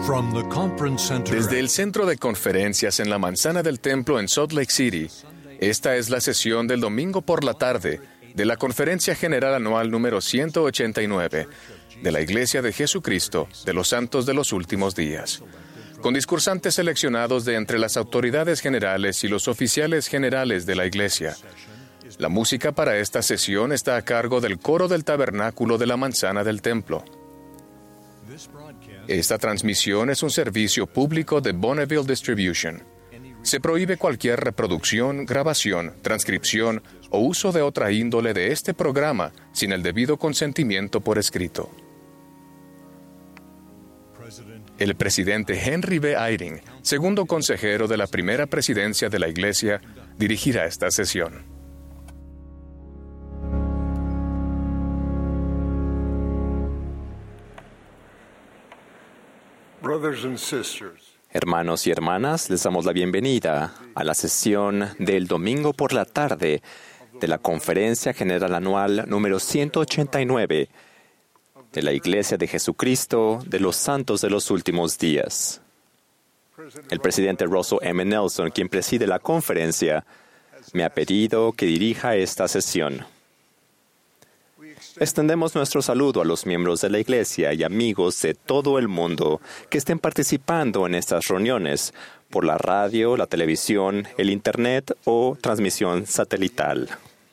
From the Conference Center Desde el Centro de Conferencias en la Manzana del Templo en Salt Lake City, esta es la sesión del domingo por la tarde de la Conferencia General Anual número 189 de la Iglesia de Jesucristo de los Santos de los Últimos Días, con discursantes seleccionados de entre las autoridades generales y los oficiales generales de la Iglesia. La música para esta sesión está a cargo del Coro del Tabernáculo de la Manzana del Templo. Esta transmisión es un servicio público de Bonneville Distribution. Se prohíbe cualquier reproducción, grabación, transcripción o uso de otra índole de este programa sin el debido consentimiento por escrito. El presidente Henry B. Eyring, segundo consejero de la primera presidencia de la Iglesia, dirigirá esta sesión. Hermanos y hermanas, les damos la bienvenida a la sesión del domingo por la tarde de la Conferencia General Anual número 189 de la Iglesia de Jesucristo de los Santos de los Últimos Días. El presidente Russell M. Nelson, quien preside la conferencia, me ha pedido que dirija esta sesión. Extendemos nuestro saludo a los miembros de la Iglesia y amigos de todo el mundo que estén participando en estas reuniones por la radio, la televisión, el Internet o transmisión satelital.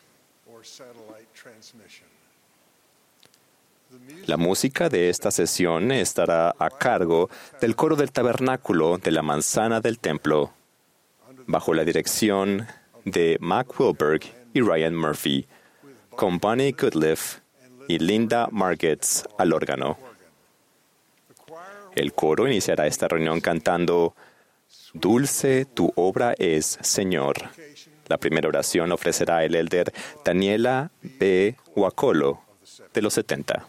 La música de esta sesión estará a cargo del Coro del Tabernáculo de la Manzana del Templo, bajo la dirección de Mac Wilberg y Ryan Murphy, con Bonnie Goodliff y Linda Margetts al órgano. El coro iniciará esta reunión cantando «Dulce tu obra es, Señor». La primera oración ofrecerá el elder Daniela B. Huacolo, de los 70.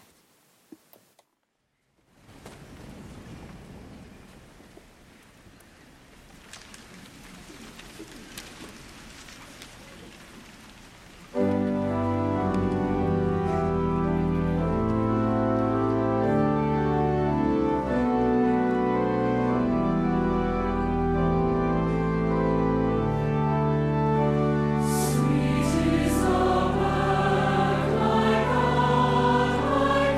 Sweet is the work my God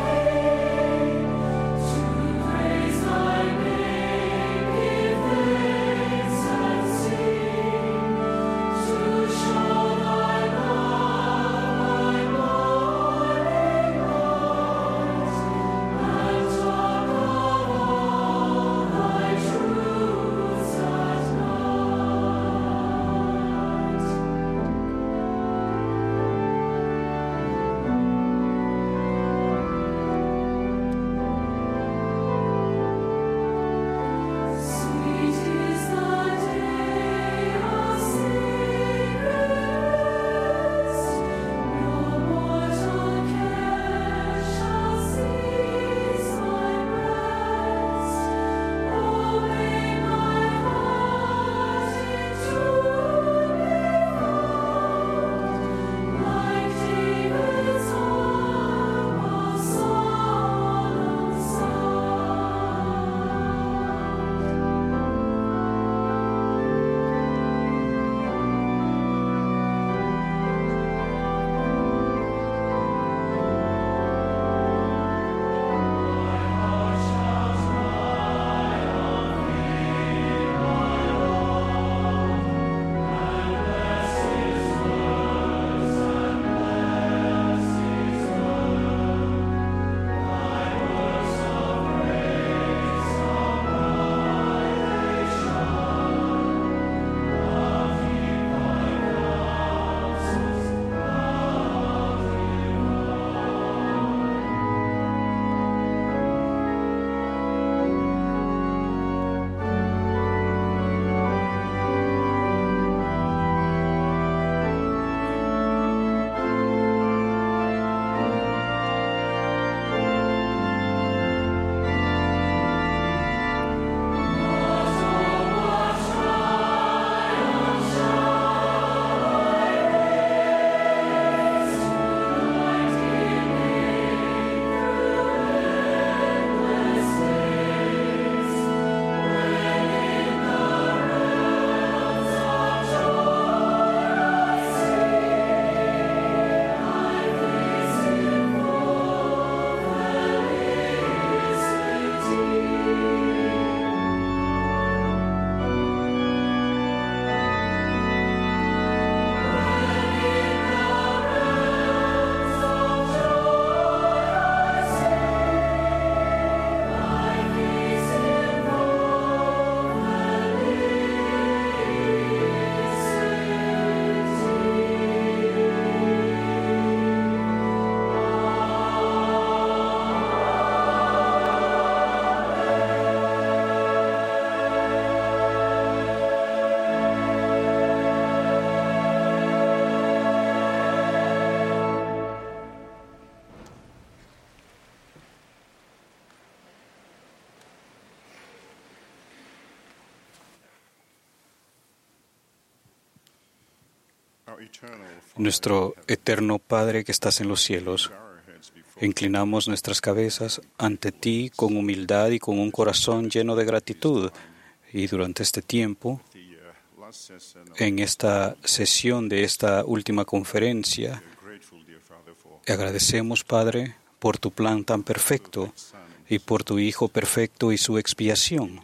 Nuestro eterno Padre que estás en los cielos, inclinamos nuestras cabezas ante ti con humildad y con un corazón lleno de gratitud. Y durante este tiempo, en esta sesión de esta última conferencia, agradecemos, Padre, por tu plan tan perfecto y por tu Hijo perfecto y su expiación.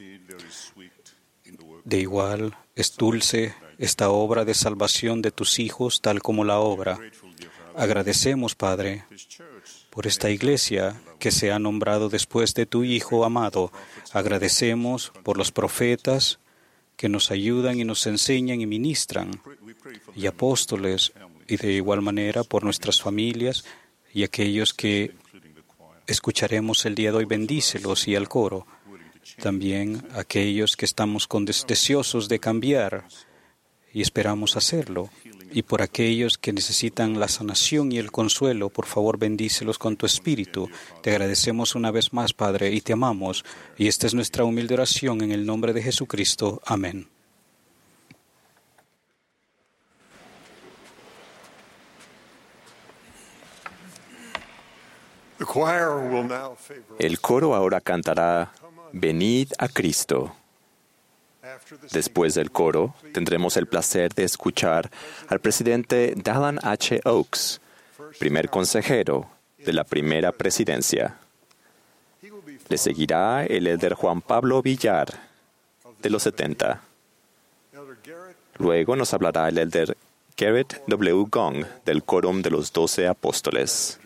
De igual es dulce esta obra de salvación de tus hijos, tal como la obra. Agradecemos, Padre, por esta iglesia que se ha nombrado después de tu Hijo amado. Agradecemos por los profetas que nos ayudan y nos enseñan y ministran, y apóstoles, y de igual manera por nuestras familias y aquellos que escucharemos el día de hoy. Bendícelos, y al coro. También aquellos que estamos deseosos de cambiar y esperamos hacerlo. Y por aquellos que necesitan la sanación y el consuelo, por favor, bendícelos con tu espíritu. Te agradecemos una vez más, Padre, y te amamos. Y esta es nuestra humilde oración en el nombre de Jesucristo. Amén. El coro ahora cantará Venid a Cristo. Después del coro, tendremos el placer de escuchar al presidente Dallin H. Oaks, primer consejero de la primera presidencia. Le seguirá el elder Juan Pablo Villar, de los 70. Luego nos hablará el elder Garrett W. Gong, del Quórum de los 12 Apóstoles.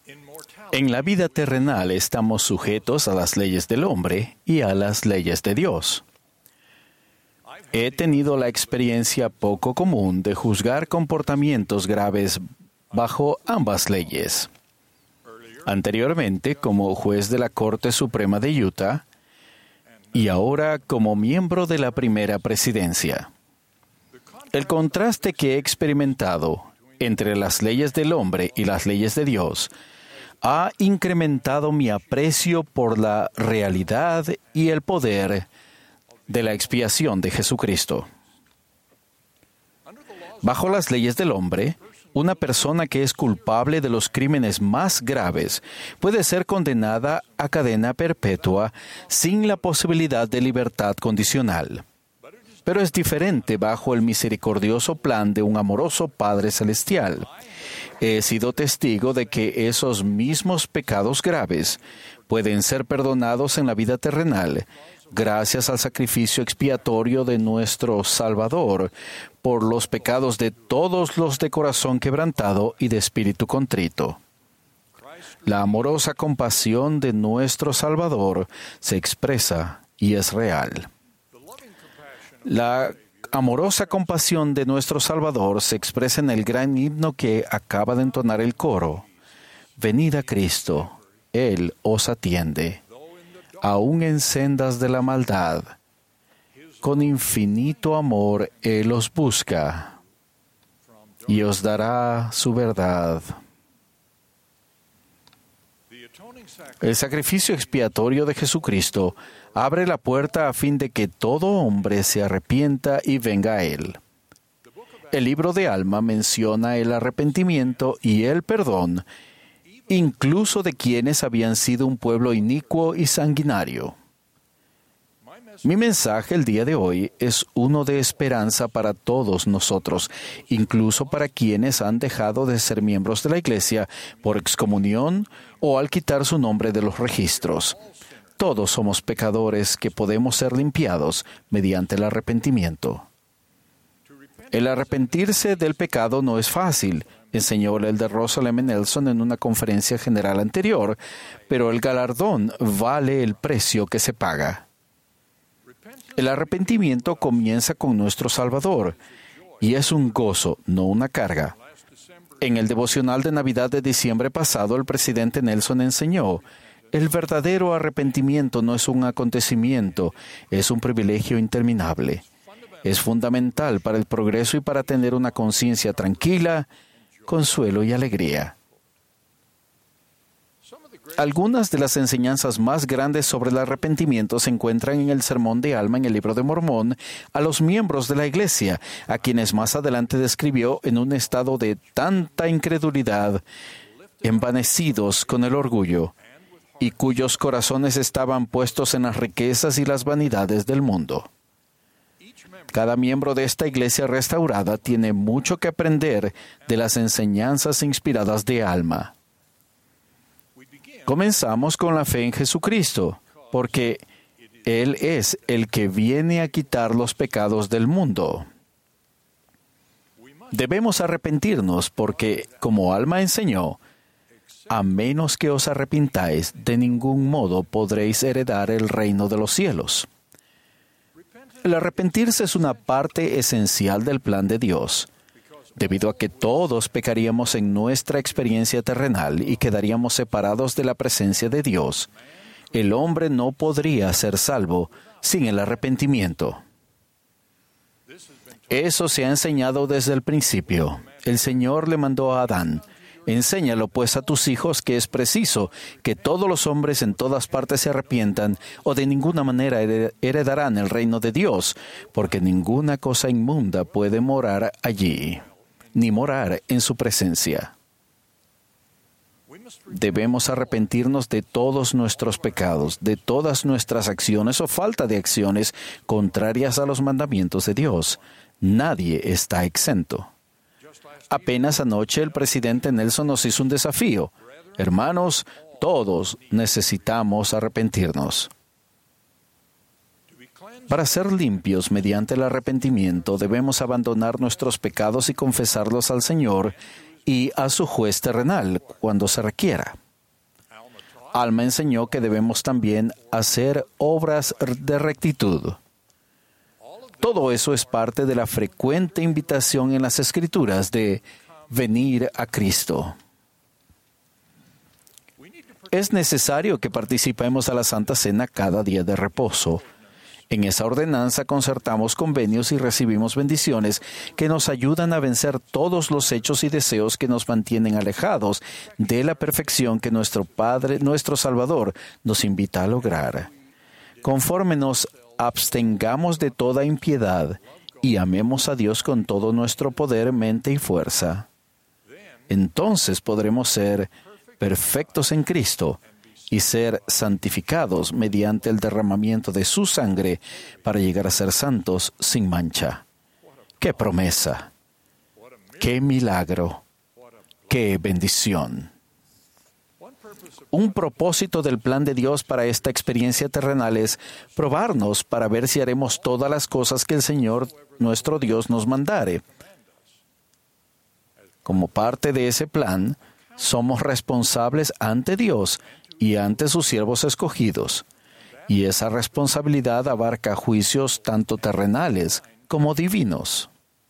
En la vida terrenal estamos sujetos a las leyes del hombre y a las leyes de Dios. He tenido la experiencia poco común de juzgar comportamientos graves bajo ambas leyes. Anteriormente, como juez de la Corte Suprema de Utah, y ahora como miembro de la primera presidencia. El contraste que he experimentado entre las leyes del hombre y las leyes de Dios ha incrementado mi aprecio por la realidad y el poder de la expiación de Jesucristo. Bajo las leyes del hombre, una persona que es culpable de los crímenes más graves puede ser condenada a cadena perpetua sin la posibilidad de libertad condicional. Pero es diferente bajo el misericordioso plan de un amoroso Padre Celestial. He sido testigo de que esos mismos pecados graves pueden ser perdonados en la vida terrenal gracias al sacrificio expiatorio de nuestro Salvador por los pecados de todos los de corazón quebrantado y de espíritu contrito. La amorosa compasión de nuestro Salvador se expresa y es real. La amorosa compasión de nuestro Salvador se expresa en el gran himno que acaba de entonar el coro. Venid a Cristo, Él os atiende. Aún en sendas de la maldad, con infinito amor Él os busca y os dará su verdad. El sacrificio expiatorio de Jesucristo abre la puerta a fin de que todo hombre se arrepienta y venga a Él. El libro de Alma menciona el arrepentimiento y el perdón, incluso de quienes habían sido un pueblo inicuo y sanguinario. Mi mensaje el día de hoy es uno de esperanza para todos nosotros, incluso para quienes han dejado de ser miembros de la Iglesia por excomunión o al quitar su nombre de los registros. Todos somos pecadores que podemos ser limpiados mediante el arrepentimiento. El arrepentirse del pecado no es fácil, enseñó el elder Russell M. Nelson en una conferencia general anterior, pero el galardón vale el precio que se paga. El arrepentimiento comienza con nuestro Salvador, y es un gozo, no una carga. En el devocional de Navidad de diciembre pasado, el presidente Nelson enseñó, el verdadero arrepentimiento no es un acontecimiento, es un privilegio interminable. Es fundamental para el progreso y para tener una conciencia tranquila, consuelo y alegría. Algunas de las enseñanzas más grandes sobre el arrepentimiento se encuentran en el Sermón de Alma en el Libro de Mormón a los miembros de la Iglesia, a quienes más adelante describió en un estado de tanta incredulidad, envanecidos con el orgullo, y cuyos corazones estaban puestos en las riquezas y las vanidades del mundo. Cada miembro de esta Iglesia restaurada tiene mucho que aprender de las enseñanzas inspiradas de Alma. Comenzamos con la fe en Jesucristo, porque Él es el que viene a quitar los pecados del mundo. Debemos arrepentirnos porque, como Alma enseñó, a menos que os arrepintáis, de ningún modo podréis heredar el reino de los cielos. El arrepentirse es una parte esencial del plan de Dios, debido a que todos pecaríamos en nuestra experiencia terrenal y quedaríamos separados de la presencia de Dios. El hombre no podría ser salvo sin el arrepentimiento. Eso se ha enseñado desde el principio. El Señor le mandó a Adán, enséñalo pues a tus hijos que es preciso que todos los hombres en todas partes se arrepientan o de ninguna manera heredarán el reino de Dios, porque ninguna cosa inmunda puede morar allí, ni morar en su presencia. Debemos arrepentirnos de todos nuestros pecados, de todas nuestras acciones o falta de acciones contrarias a los mandamientos de Dios. Nadie está exento. Apenas anoche el presidente Nelson nos hizo un desafío. Hermanos, todos necesitamos arrepentirnos. Para ser limpios mediante el arrepentimiento, debemos abandonar nuestros pecados y confesarlos al Señor y a su juez terrenal cuando se requiera. Alma enseñó que debemos también hacer obras de rectitud. Todo eso es parte de la frecuente invitación en las Escrituras de venir a Cristo. Es necesario que participemos a la Santa Cena cada día de reposo. En esa ordenanza concertamos convenios y recibimos bendiciones que nos ayudan a vencer todos los hechos y deseos que nos mantienen alejados de la perfección que nuestro Padre, nuestro Salvador, nos invita a lograr. Conforme nos abstengamos de toda impiedad y amemos a Dios con todo nuestro poder, mente y fuerza, entonces podremos ser perfectos en Cristo y ser santificados mediante el derramamiento de su sangre para llegar a ser santos sin mancha. ¡Qué promesa! ¡Qué milagro! ¡Qué bendición! Un propósito del plan de Dios para esta experiencia terrenal es probarnos para ver si haremos todas las cosas que el Señor, nuestro Dios, nos mandare. Como parte de ese plan, somos responsables ante Dios y ante sus siervos escogidos, y esa responsabilidad abarca juicios tanto terrenales como divinos.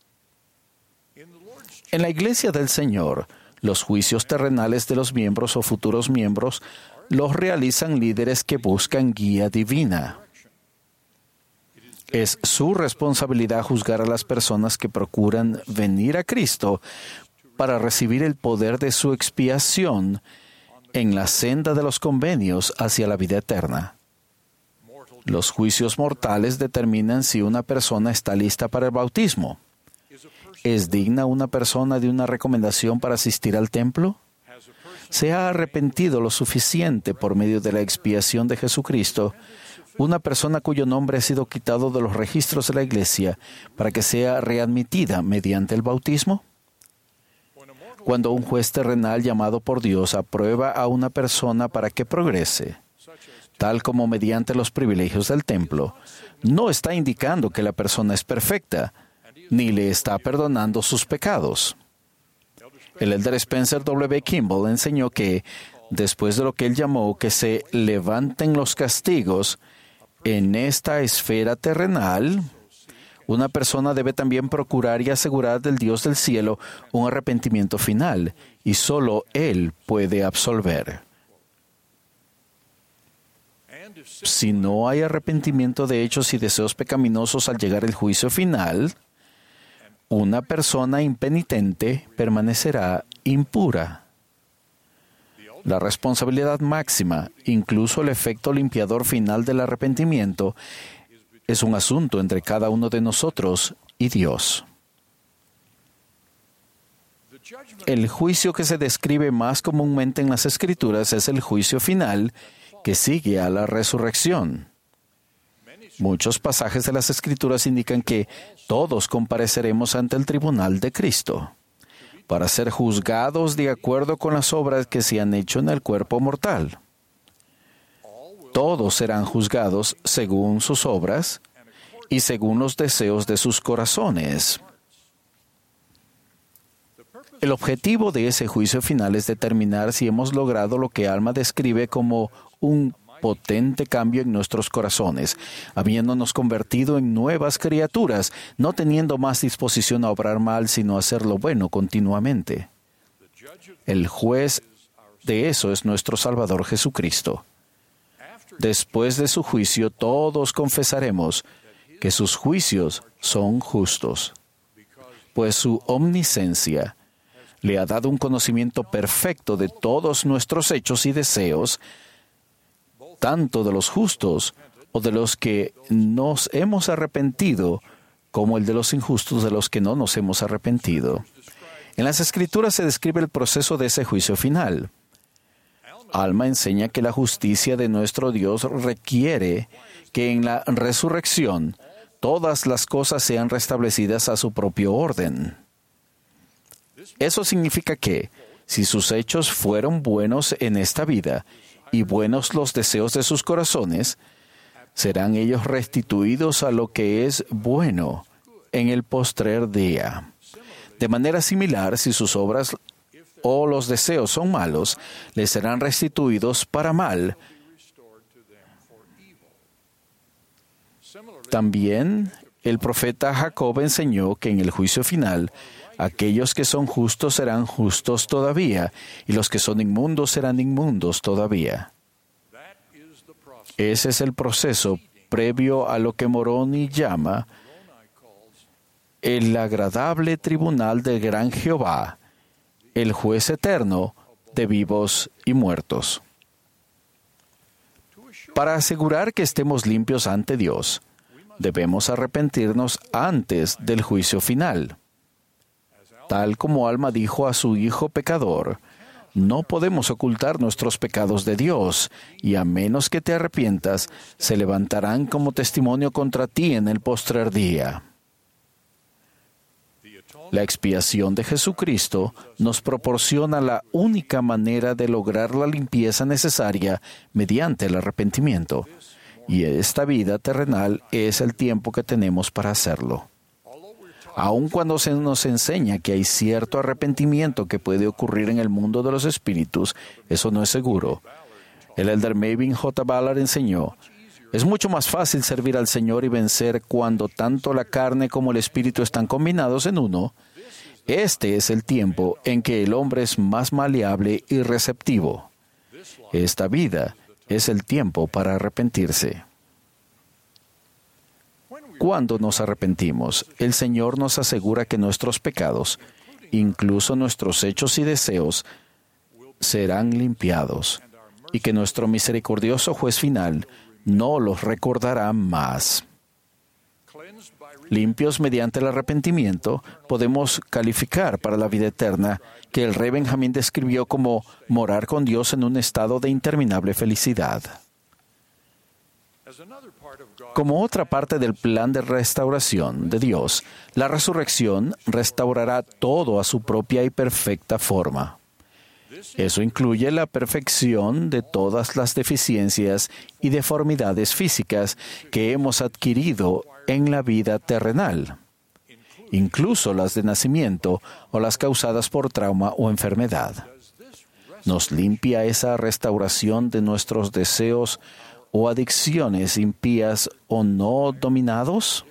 En la Iglesia del Señor, los juicios terrenales de los miembros o futuros miembros los realizan líderes que buscan guía divina. Es su responsabilidad juzgar a las personas que procuran venir a Cristo para recibir el poder de su expiación en la senda de los convenios hacia la vida eterna. Los juicios mortales determinan si una persona está lista para el bautismo. ¿Es digna una persona de una recomendación para asistir al templo? ¿Se ha arrepentido lo suficiente por medio de la expiación de Jesucristo una persona cuyo nombre ha sido quitado de los registros de la Iglesia para que sea readmitida mediante el bautismo? Cuando un juez terrenal llamado por Dios aprueba a una persona para que progrese, tal como mediante los privilegios del templo, no está indicando que la persona es perfecta, ni le está perdonando sus pecados. El elder Spencer W. Kimball enseñó que, después de lo que él llamó que se levanten los castigos en esta esfera terrenal, una persona debe también procurar y asegurar del Dios del cielo un arrepentimiento final, y solo Él puede absolver. Si no hay arrepentimiento de hechos y deseos pecaminosos al llegar el juicio final, una persona impenitente permanecerá impura. La responsabilidad máxima, incluso el efecto limpiador final del arrepentimiento, es un asunto entre cada uno de nosotros y Dios. El juicio que se describe más comúnmente en las Escrituras es el juicio final que sigue a la resurrección. Muchos pasajes de las Escrituras indican que todos compareceremos ante el tribunal de Cristo para ser juzgados de acuerdo con las obras que se han hecho en el cuerpo mortal. Todos serán juzgados según sus obras y según los deseos de sus corazones. El objetivo de ese juicio final es determinar si hemos logrado lo que Alma describe como un potente cambio en nuestros corazones, habiéndonos convertido en nuevas criaturas, no teniendo más disposición a obrar mal, sino a hacer lo bueno continuamente. El juez de eso es nuestro Salvador Jesucristo. Después de su juicio, todos confesaremos que sus juicios son justos, pues su omnisciencia le ha dado un conocimiento perfecto de todos nuestros hechos y deseos, tanto de los justos o de los que nos hemos arrepentido, como el de los injustos de los que no nos hemos arrepentido. En las Escrituras se describe el proceso de ese juicio final. Alma enseña que la justicia de nuestro Dios requiere que en la resurrección todas las cosas sean restablecidas a su propio orden. Eso significa que, si sus hechos fueron buenos en esta vida y buenos los deseos de sus corazones, serán ellos restituidos a lo que es bueno en el postrer día. De manera similar, si sus obras o los deseos son malos, les serán restituidos para mal. También el profeta Jacob enseñó que en el juicio final, aquellos que son justos serán justos todavía, y los que son inmundos serán inmundos todavía. Ese es el proceso previo a lo que Moroni llama el agradable tribunal del gran Jehová, el juez eterno de vivos y muertos. Para asegurar que estemos limpios ante Dios, debemos arrepentirnos antes del juicio final. Tal como Alma dijo a su hijo pecador, no podemos ocultar nuestros pecados de Dios, y a menos que te arrepientas, se levantarán como testimonio contra ti en el postrer día. La expiación de Jesucristo nos proporciona la única manera de lograr la limpieza necesaria mediante el arrepentimiento, y esta vida terrenal es el tiempo que tenemos para hacerlo. Aun cuando se nos enseña que hay cierto arrepentimiento que puede ocurrir en el mundo de los espíritus, eso no es seguro. El elder Melvin J. Ballard enseñó: es mucho más fácil servir al Señor y vencer cuando tanto la carne como el espíritu están combinados en uno. Este es el tiempo en que el hombre es más maleable y receptivo. Esta vida es el tiempo para arrepentirse. Cuando nos arrepentimos, el Señor nos asegura que nuestros pecados, incluso nuestros hechos y deseos, serán limpiados, y que nuestro misericordioso juez final no los recordará más. Limpios mediante el arrepentimiento, podemos calificar para la vida eterna, que el rey Benjamín describió como morar con Dios en un estado de interminable felicidad. Como otra parte del plan de restauración de Dios, la resurrección restaurará todo a su propia y perfecta forma. Eso incluye la perfección de todas las deficiencias y deformidades físicas que hemos adquirido en la vida terrenal, incluso las de nacimiento o las causadas por trauma o enfermedad. ¿Nos limpia esa restauración de nuestros deseos o adicciones impías o no dominados?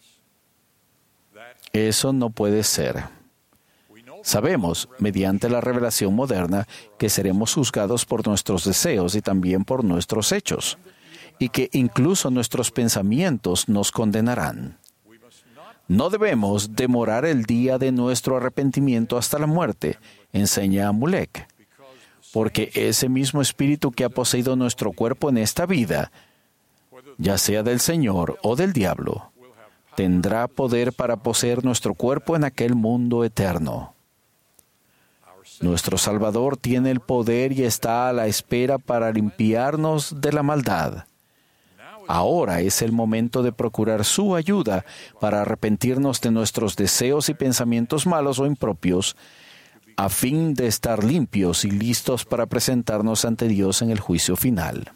Eso no puede ser. Sabemos, mediante la revelación moderna, que seremos juzgados por nuestros deseos y también por nuestros hechos, y que incluso nuestros pensamientos nos condenarán. No debemos demorar el día de nuestro arrepentimiento hasta la muerte, enseña Amulek, porque ese mismo espíritu que ha poseído nuestro cuerpo en esta vida, ya sea del Señor o del diablo, tendrá poder para poseer nuestro cuerpo en aquel mundo eterno. Nuestro Salvador tiene el poder y está a la espera para limpiarnos de la maldad. Ahora es el momento de procurar su ayuda para arrepentirnos de nuestros deseos y pensamientos malos o impropios, a fin de estar limpios y listos para presentarnos ante Dios en el juicio final.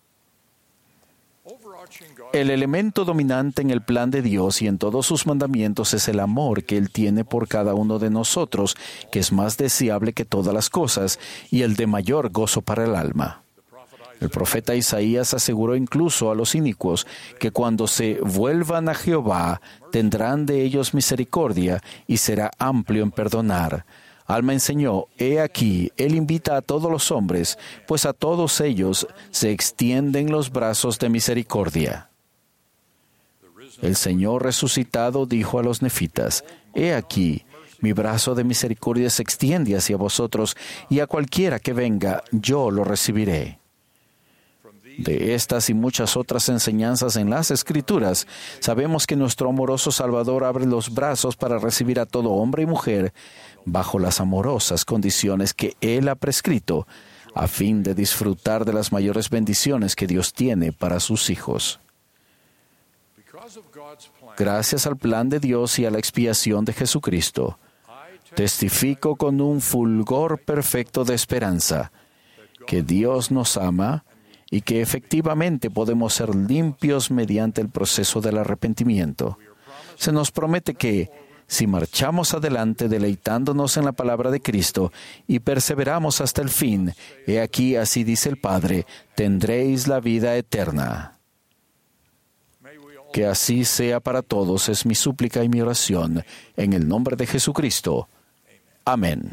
El elemento dominante en el plan de Dios y en todos sus mandamientos es el amor que Él tiene por cada uno de nosotros, que es más deseable que todas las cosas y el de mayor gozo para el alma. El profeta Isaías aseguró incluso a los inicuos que cuando se vuelvan a Jehová, tendrán de ellos misericordia y será amplio en perdonar. Alma enseñó: he aquí, Él invita a todos los hombres, pues a todos ellos se extienden los brazos de misericordia. El Señor resucitado dijo a los nefitas: he aquí, mi brazo de misericordia se extiende hacia vosotros, y a cualquiera que venga, yo lo recibiré. De estas y muchas otras enseñanzas en las Escrituras, sabemos que nuestro amoroso Salvador abre los brazos para recibir a todo hombre y mujer bajo las amorosas condiciones que Él ha prescrito, a fin de disfrutar de las mayores bendiciones que Dios tiene para sus hijos. Gracias al plan de Dios y a la expiación de Jesucristo, testifico con un fulgor perfecto de esperanza que Dios nos ama y que efectivamente podemos ser limpios mediante el proceso del arrepentimiento. Se nos promete que, Si marchamos adelante deleitándonos en la palabra de Cristo y perseveramos hasta el fin, he aquí, así dice el Padre, tendréis la vida eterna. Que así sea para todos es mi súplica y mi oración, en el nombre de Jesucristo. Amén.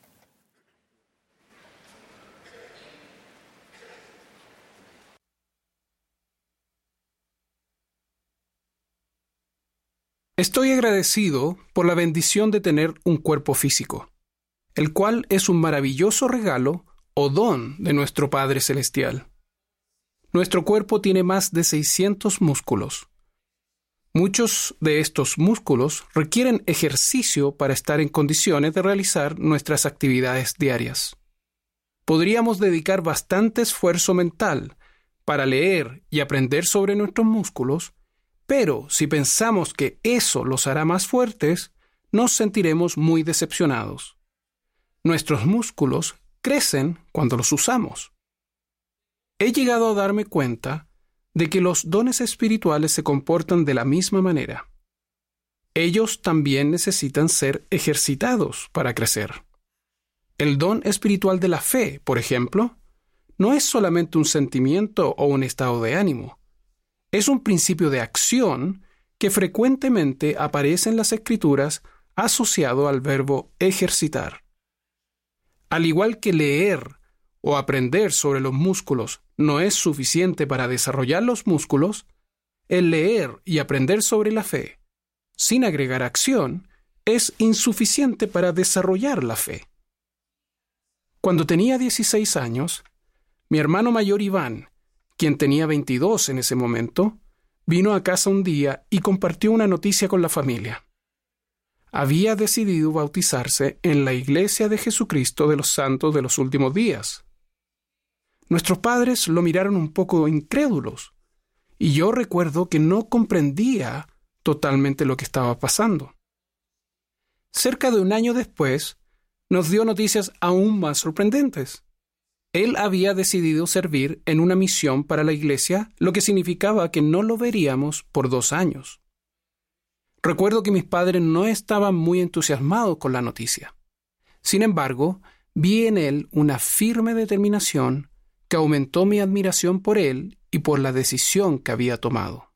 Estoy agradecido por la bendición de tener un cuerpo físico, el cual es un maravilloso regalo o don de nuestro Padre Celestial. Nuestro cuerpo tiene más de 600 músculos. Muchos de estos músculos requieren ejercicio para estar en condiciones de realizar nuestras actividades diarias. Podríamos dedicar bastante esfuerzo mental para leer y aprender sobre nuestros músculos, pero si pensamos que eso los hará más fuertes, nos sentiremos muy decepcionados. Nuestros músculos crecen cuando los usamos. He llegado a darme cuenta de que los dones espirituales se comportan de la misma manera. Ellos también necesitan ser ejercitados para crecer. El don espiritual de la fe, por ejemplo, no es solamente un sentimiento o un estado de ánimo. Es un principio de acción que frecuentemente aparece en las Escrituras asociado al verbo ejercitar. Al igual que leer o aprender sobre los músculos no es suficiente para desarrollar los músculos, el leer y aprender sobre la fe, sin agregar acción, es insuficiente para desarrollar la fe. Cuando tenía 16 años, mi hermano mayor Iván, quien tenía 22 en ese momento, vino a casa un día y compartió una noticia con la familia. Había decidido bautizarse en la Iglesia de Jesucristo de los Santos de los Últimos Días. Nuestros padres lo miraron un poco incrédulos, y yo recuerdo que no comprendía totalmente lo que estaba pasando. Cerca de un año después, nos dio noticias aún más sorprendentes. Él había decidido servir en una misión para la iglesia, lo que significaba que no lo veríamos por 2 años. Recuerdo que mis padres no estaban muy entusiasmados con la noticia. Sin embargo, vi en él una firme determinación que aumentó mi admiración por él y por la decisión que había tomado.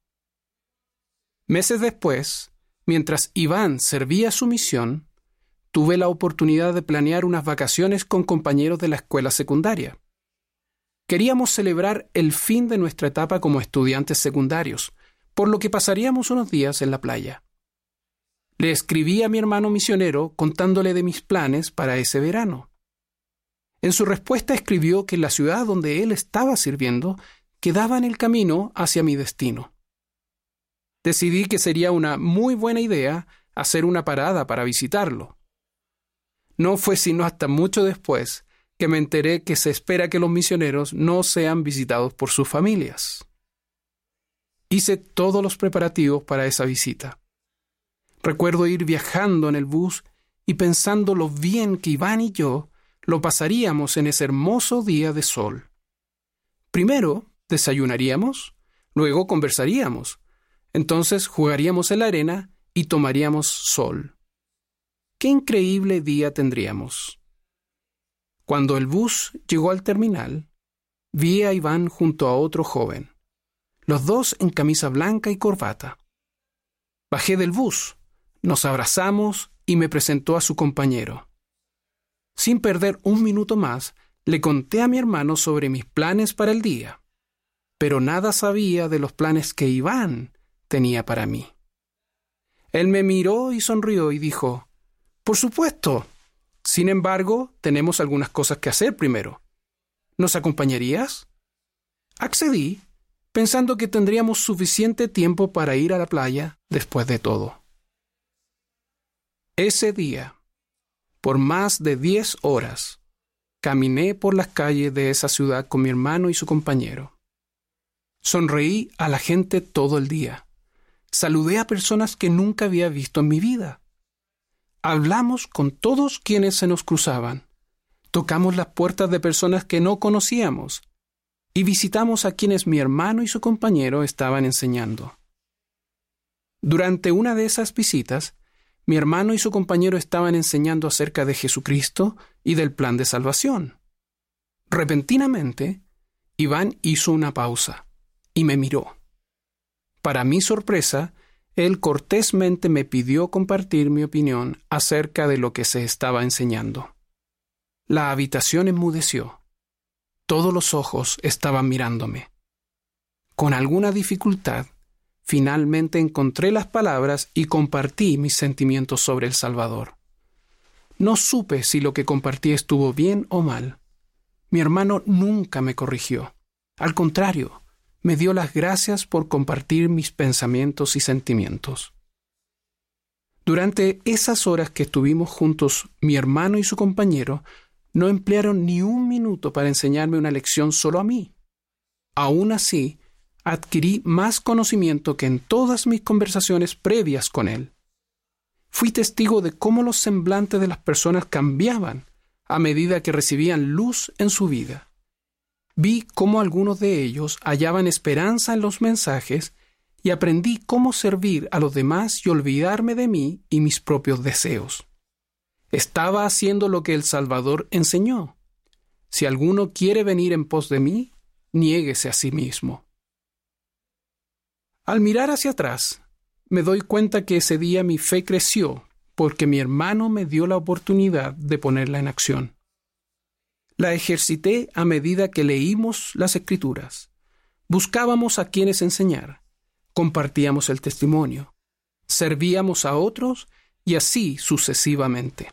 Meses después, mientras Iván servía su misión, tuve la oportunidad de planear unas vacaciones con compañeros de la escuela secundaria. Queríamos celebrar el fin de nuestra etapa como estudiantes secundarios, por lo que pasaríamos unos días en la playa. Le escribí a mi hermano misionero contándole de mis planes para ese verano. En su respuesta escribió que la ciudad donde él estaba sirviendo quedaba en el camino hacia mi destino. Decidí que sería una muy buena idea hacer una parada para visitarlo. No fue sino hasta mucho después que me enteré que se espera que los misioneros no sean visitados por sus familias. Hice todos los preparativos para esa visita. Recuerdo ir viajando en el bus y pensando lo bien que Iván y yo lo pasaríamos en ese hermoso día de sol. Primero desayunaríamos, luego conversaríamos, entonces jugaríamos en la arena y tomaríamos sol. ¡Qué increíble día tendríamos! Cuando el bus llegó al terminal, vi a Iván junto a otro joven, los dos en camisa blanca y corbata. Bajé del bus, nos abrazamos y me presentó a su compañero. Sin perder un minuto más, le conté a mi hermano sobre mis planes para el día, pero nada sabía de los planes que Iván tenía para mí. Él me miró y sonrió y dijo: «Por supuesto. Sin embargo, tenemos algunas cosas que hacer primero. ¿Nos acompañarías?» Accedí, pensando que tendríamos suficiente tiempo para ir a la playa después de todo. Ese día, por más de 10 horas, caminé por las calles de esa ciudad con mi hermano y su compañero. Sonreí a la gente todo el día. Saludé a personas que nunca había visto en mi vida. Hablamos con todos quienes se nos cruzaban. Tocamos las puertas de personas que no conocíamos y visitamos a quienes mi hermano y su compañero estaban enseñando. Durante una de esas visitas, Mi hermano y su compañero estaban enseñando acerca de Jesucristo y del plan de salvación. Repentinamente, Iván hizo una pausa y me miró. Para mi sorpresa, él cortésmente me pidió compartir mi opinión acerca de lo que se estaba enseñando. La habitación enmudeció. Todos los ojos estaban mirándome. Con alguna dificultad, finalmente encontré las palabras y compartí mis sentimientos sobre el Salvador. No supe si lo que compartí estuvo bien o mal. Mi hermano nunca me corrigió. Al contrario, me dio las gracias por compartir mis pensamientos y sentimientos. Durante esas horas que estuvimos juntos, mi hermano y su compañero no emplearon ni un minuto para enseñarme una lección solo a mí. Aún así, adquirí más conocimiento que en todas mis conversaciones previas con él. Fui testigo de cómo los semblantes de las personas cambiaban a medida que recibían luz en su vida. Vi cómo algunos de ellos hallaban esperanza en los mensajes y aprendí cómo servir a los demás y olvidarme de mí y mis propios deseos. Estaba haciendo lo que el Salvador enseñó. Si alguno quiere venir en pos de mí, niéguese a sí mismo. Al mirar hacia atrás, me doy cuenta que ese día mi fe creció porque mi hermano me dio la oportunidad de ponerla en acción. La ejercité a medida que leímos las Escrituras. Buscábamos a quienes enseñar, compartíamos el testimonio, servíamos a otros y así sucesivamente.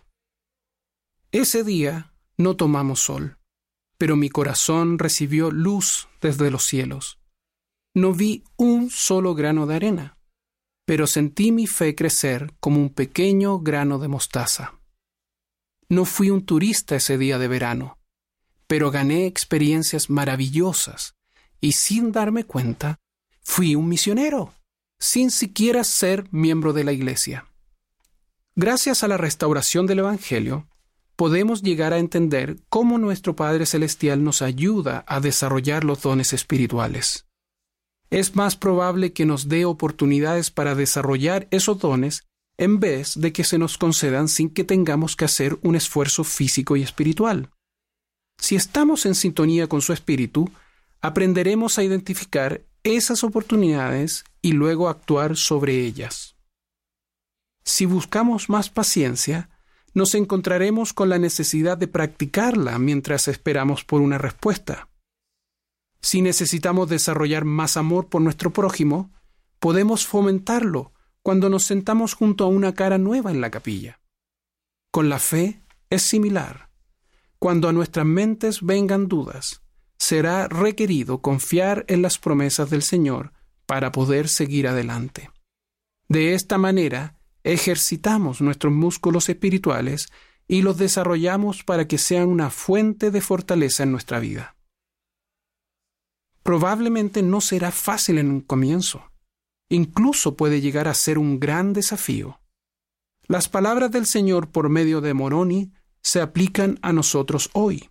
Ese día no tomamos sol, pero mi corazón recibió luz desde los cielos. No vi un solo grano de arena, pero sentí mi fe crecer como un pequeño grano de mostaza. No fui un turista ese día de verano, pero gané experiencias maravillosas y sin darme cuenta, fui un misionero, sin siquiera ser miembro de la iglesia. Gracias a la restauración del Evangelio, podemos llegar a entender cómo nuestro Padre Celestial nos ayuda a desarrollar los dones espirituales. Es más probable que nos dé oportunidades para desarrollar esos dones en vez de que se nos concedan sin que tengamos que hacer un esfuerzo físico y espiritual. Si estamos en sintonía con su espíritu, aprenderemos a identificar esas oportunidades y luego actuar sobre ellas. Si buscamos más paciencia, nos encontraremos con la necesidad de practicarla mientras esperamos por una respuesta. Si necesitamos desarrollar más amor por nuestro prójimo, podemos fomentarlo cuando nos sentamos junto a una cara nueva en la capilla. Con la fe es similar. Cuando a nuestras mentes vengan dudas, será requerido confiar en las promesas del Señor para poder seguir adelante. De esta manera, ejercitamos nuestros músculos espirituales y los desarrollamos para que sean una fuente de fortaleza en nuestra vida. Probablemente no será fácil en un comienzo. Incluso puede llegar a ser un gran desafío. Las palabras del Señor por medio de Moroni se aplican a nosotros hoy.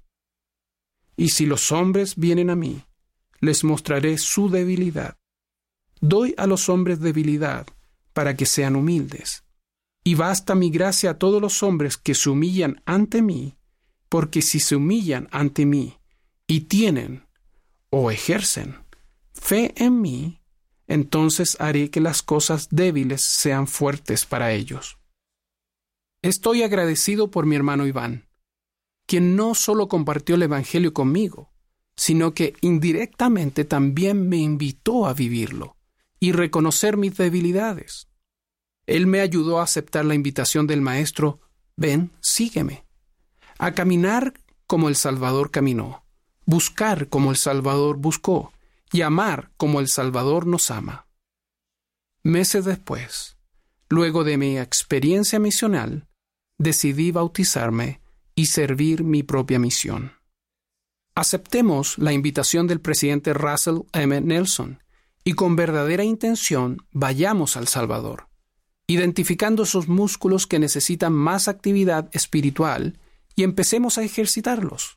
Y si los hombres vienen a mí, les mostraré su debilidad. Doy a los hombres debilidad para que sean humildes. Y basta mi gracia a todos los hombres que se humillan ante mí, porque si se humillan ante mí y tienen o ejercen fe en mí, entonces haré que las cosas débiles sean fuertes para ellos. Estoy agradecido por mi hermano Iván, quien no solo compartió el Evangelio conmigo, sino que indirectamente también me invitó a vivirlo y reconocer mis debilidades. Él me ayudó a aceptar la invitación del Maestro, ven, sígueme, a caminar como el Salvador caminó, buscar como el Salvador buscó y amar como el Salvador nos ama. Meses después, luego de mi experiencia misional, decidí bautizarme y servir mi propia misión. Aceptemos la invitación del presidente Russell M. Nelson y con verdadera intención vayamos al Salvador, identificando esos músculos que necesitan más actividad espiritual y empecemos a ejercitarlos.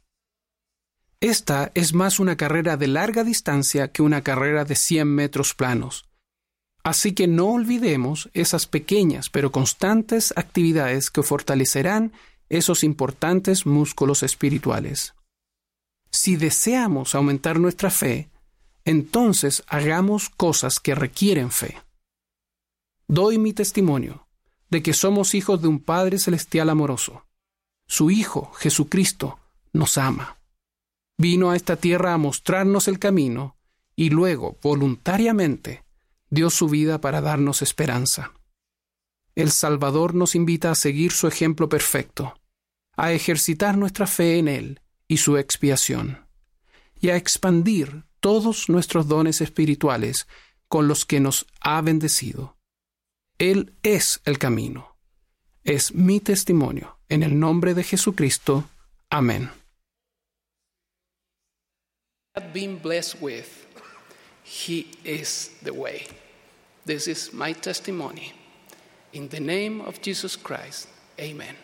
Esta es más una carrera de larga distancia que una carrera de 100 metros planos, Así que no olvidemos esas pequeñas pero constantes actividades que fortalecerán esos importantes músculos espirituales. Si deseamos aumentar nuestra fe, entonces hagamos cosas que requieren fe. Doy mi testimonio de que somos hijos de un Padre Celestial amoroso. Su Hijo, Jesucristo, nos ama. Vino a esta tierra a mostrarnos el camino y luego, voluntariamente, dio su vida para darnos esperanza. El Salvador nos invita a seguir su ejemplo perfecto, a ejercitar nuestra fe en Él y su expiación, y a expandir todos nuestros dones espirituales con los que nos ha bendecido. Él es el camino. Es mi testimonio. En el nombre de Jesucristo. Amén. Been blessed with. He is the way. This is my testimony. In the name of Jesus Christ. Amen.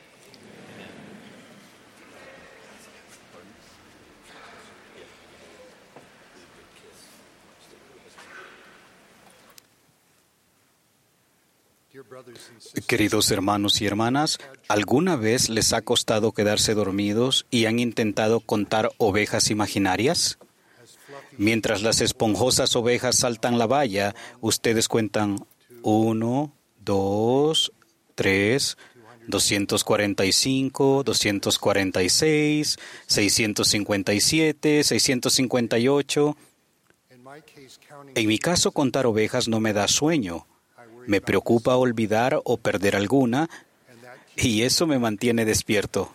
Queridos hermanos y hermanas, ¿alguna vez les ha costado quedarse dormidos y han intentado contar ovejas imaginarias? Mientras las esponjosas ovejas saltan la valla, ustedes cuentan 1, 2, 3, 245, 246, 657, 658. En mi caso, contar ovejas no me da sueño. Me preocupa olvidar o perder alguna, y eso me mantiene despierto.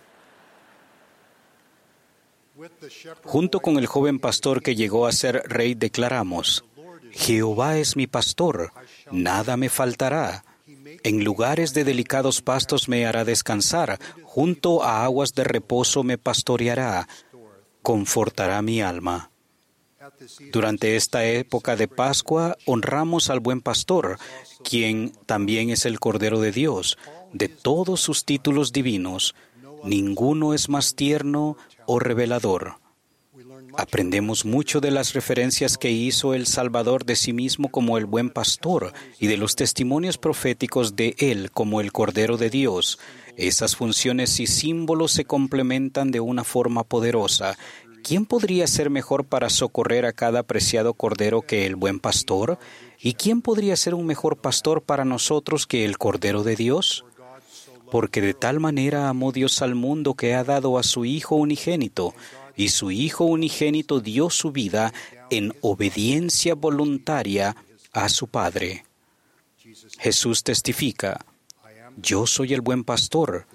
Junto con el joven pastor que llegó a ser rey, declaramos: Jehová es mi pastor, nada me faltará. En lugares de delicados pastos me hará descansar, junto a aguas de reposo me pastoreará, confortará mi alma. Durante esta época de Pascua honramos al buen pastor, quien también es el Cordero de Dios. De todos sus títulos divinos, ninguno es más tierno o revelador. Aprendemos mucho de las referencias que hizo el Salvador de sí mismo como el buen pastor y de los testimonios proféticos de él como el Cordero de Dios. Esas funciones y símbolos se complementan de una forma poderosa. ¿Quién podría ser mejor para socorrer a cada preciado cordero que el buen pastor? ¿Y quién podría ser un mejor pastor para nosotros que el Cordero de Dios? Porque de tal manera amó Dios al mundo que ha dado a su Hijo unigénito, y su Hijo unigénito dio su vida en obediencia voluntaria a su Padre. Jesús testifica: Yo soy el buen pastor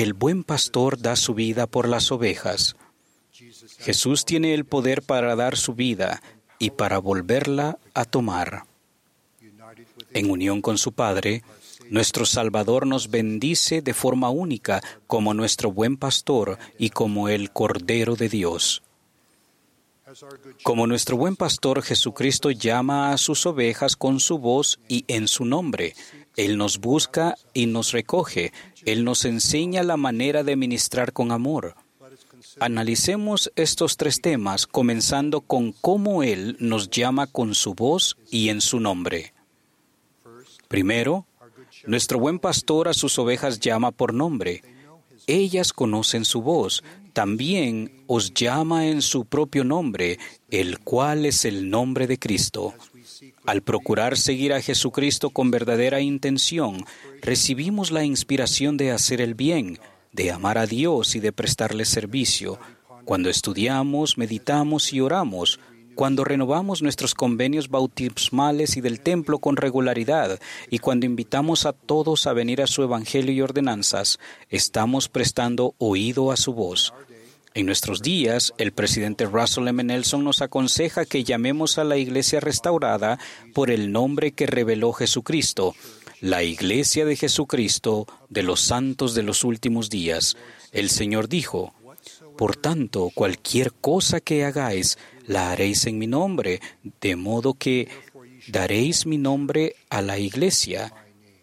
da su vida por las ovejas. Jesús tiene el poder para dar su vida y para volverla a tomar. En unión con su Padre, nuestro Salvador nos bendice de forma única como nuestro buen pastor y como el Cordero de Dios. Como nuestro buen pastor, Jesucristo llama a sus ovejas con su voz y en su nombre. Él nos busca y nos recoge. Él nos enseña la manera de ministrar con amor. Analicemos estos tres temas, comenzando con cómo Él nos llama con su voz y en su nombre. Primero, nuestro buen pastor a sus ovejas llama por nombre. Ellas conocen su voz. También os llama en su propio nombre, el cual es el nombre de Cristo. Al procurar seguir a Jesucristo con verdadera intención, recibimos la inspiración de hacer el bien, de amar a Dios y de prestarle servicio. Cuando estudiamos, meditamos y oramos, cuando renovamos nuestros convenios bautismales y del templo con regularidad, y cuando invitamos a todos a venir a su evangelio y ordenanzas, estamos prestando oído a su voz. En nuestros días, el presidente Russell M. Nelson nos aconseja que llamemos a la Iglesia restaurada por el nombre que reveló Jesucristo, la Iglesia de Jesucristo de los santos de los últimos días. El Señor dijo: Por tanto, cualquier cosa que hagáis, la haréis en mi nombre, de modo que daréis mi nombre a la Iglesia,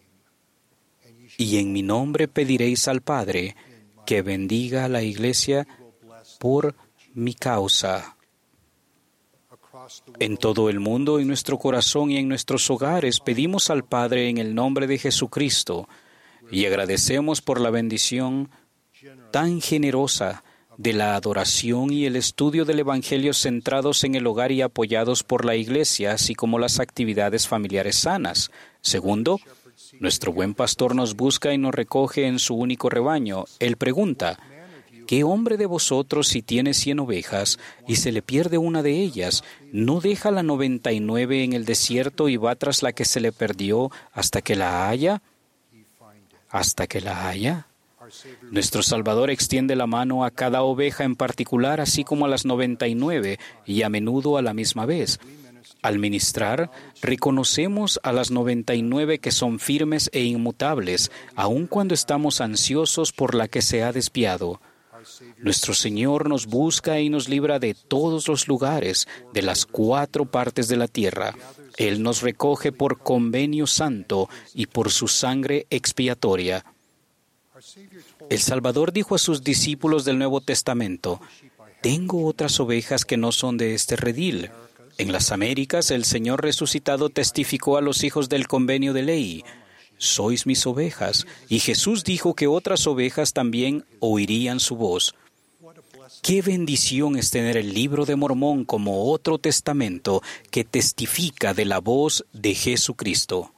y en mi nombre pediréis al Padre que bendiga a la Iglesia por mi causa. En todo el mundo, en nuestro corazón y en nuestros hogares, pedimos al Padre en el nombre de Jesucristo y agradecemos por la bendición tan generosa de la adoración y el estudio del Evangelio centrados en el hogar y apoyados por la Iglesia, así como las actividades familiares sanas. Segundo, nuestro buen pastor nos busca y nos recoge en su único rebaño. Él pregunta: ¿qué hombre de vosotros, si tiene 100 ovejas y se le pierde una de ellas, no deja la 99 en el desierto y va tras la que se le perdió hasta que la haya? ¿Hasta que la haya? Nuestro Salvador extiende la mano a cada oveja en particular, así como a las 99, y a menudo a la misma vez. Al ministrar, reconocemos a las 99 que son firmes e inmutables, aun cuando estamos ansiosos por la que se ha desviado. Nuestro Señor nos busca y nos libra de todos los lugares, de las 4 partes de la tierra. Él nos recoge por convenio santo y por su sangre expiatoria. El Salvador dijo a sus discípulos del Nuevo Testamento: «Tengo otras ovejas que no son de este redil». En las Américas, el Señor resucitado testificó a los hijos del convenio de ley: «Sois mis ovejas». Y Jesús dijo que otras ovejas también oirían su voz. Qué bendición es tener el Libro de Mormón como otro testamento que testifica de la voz de Jesucristo.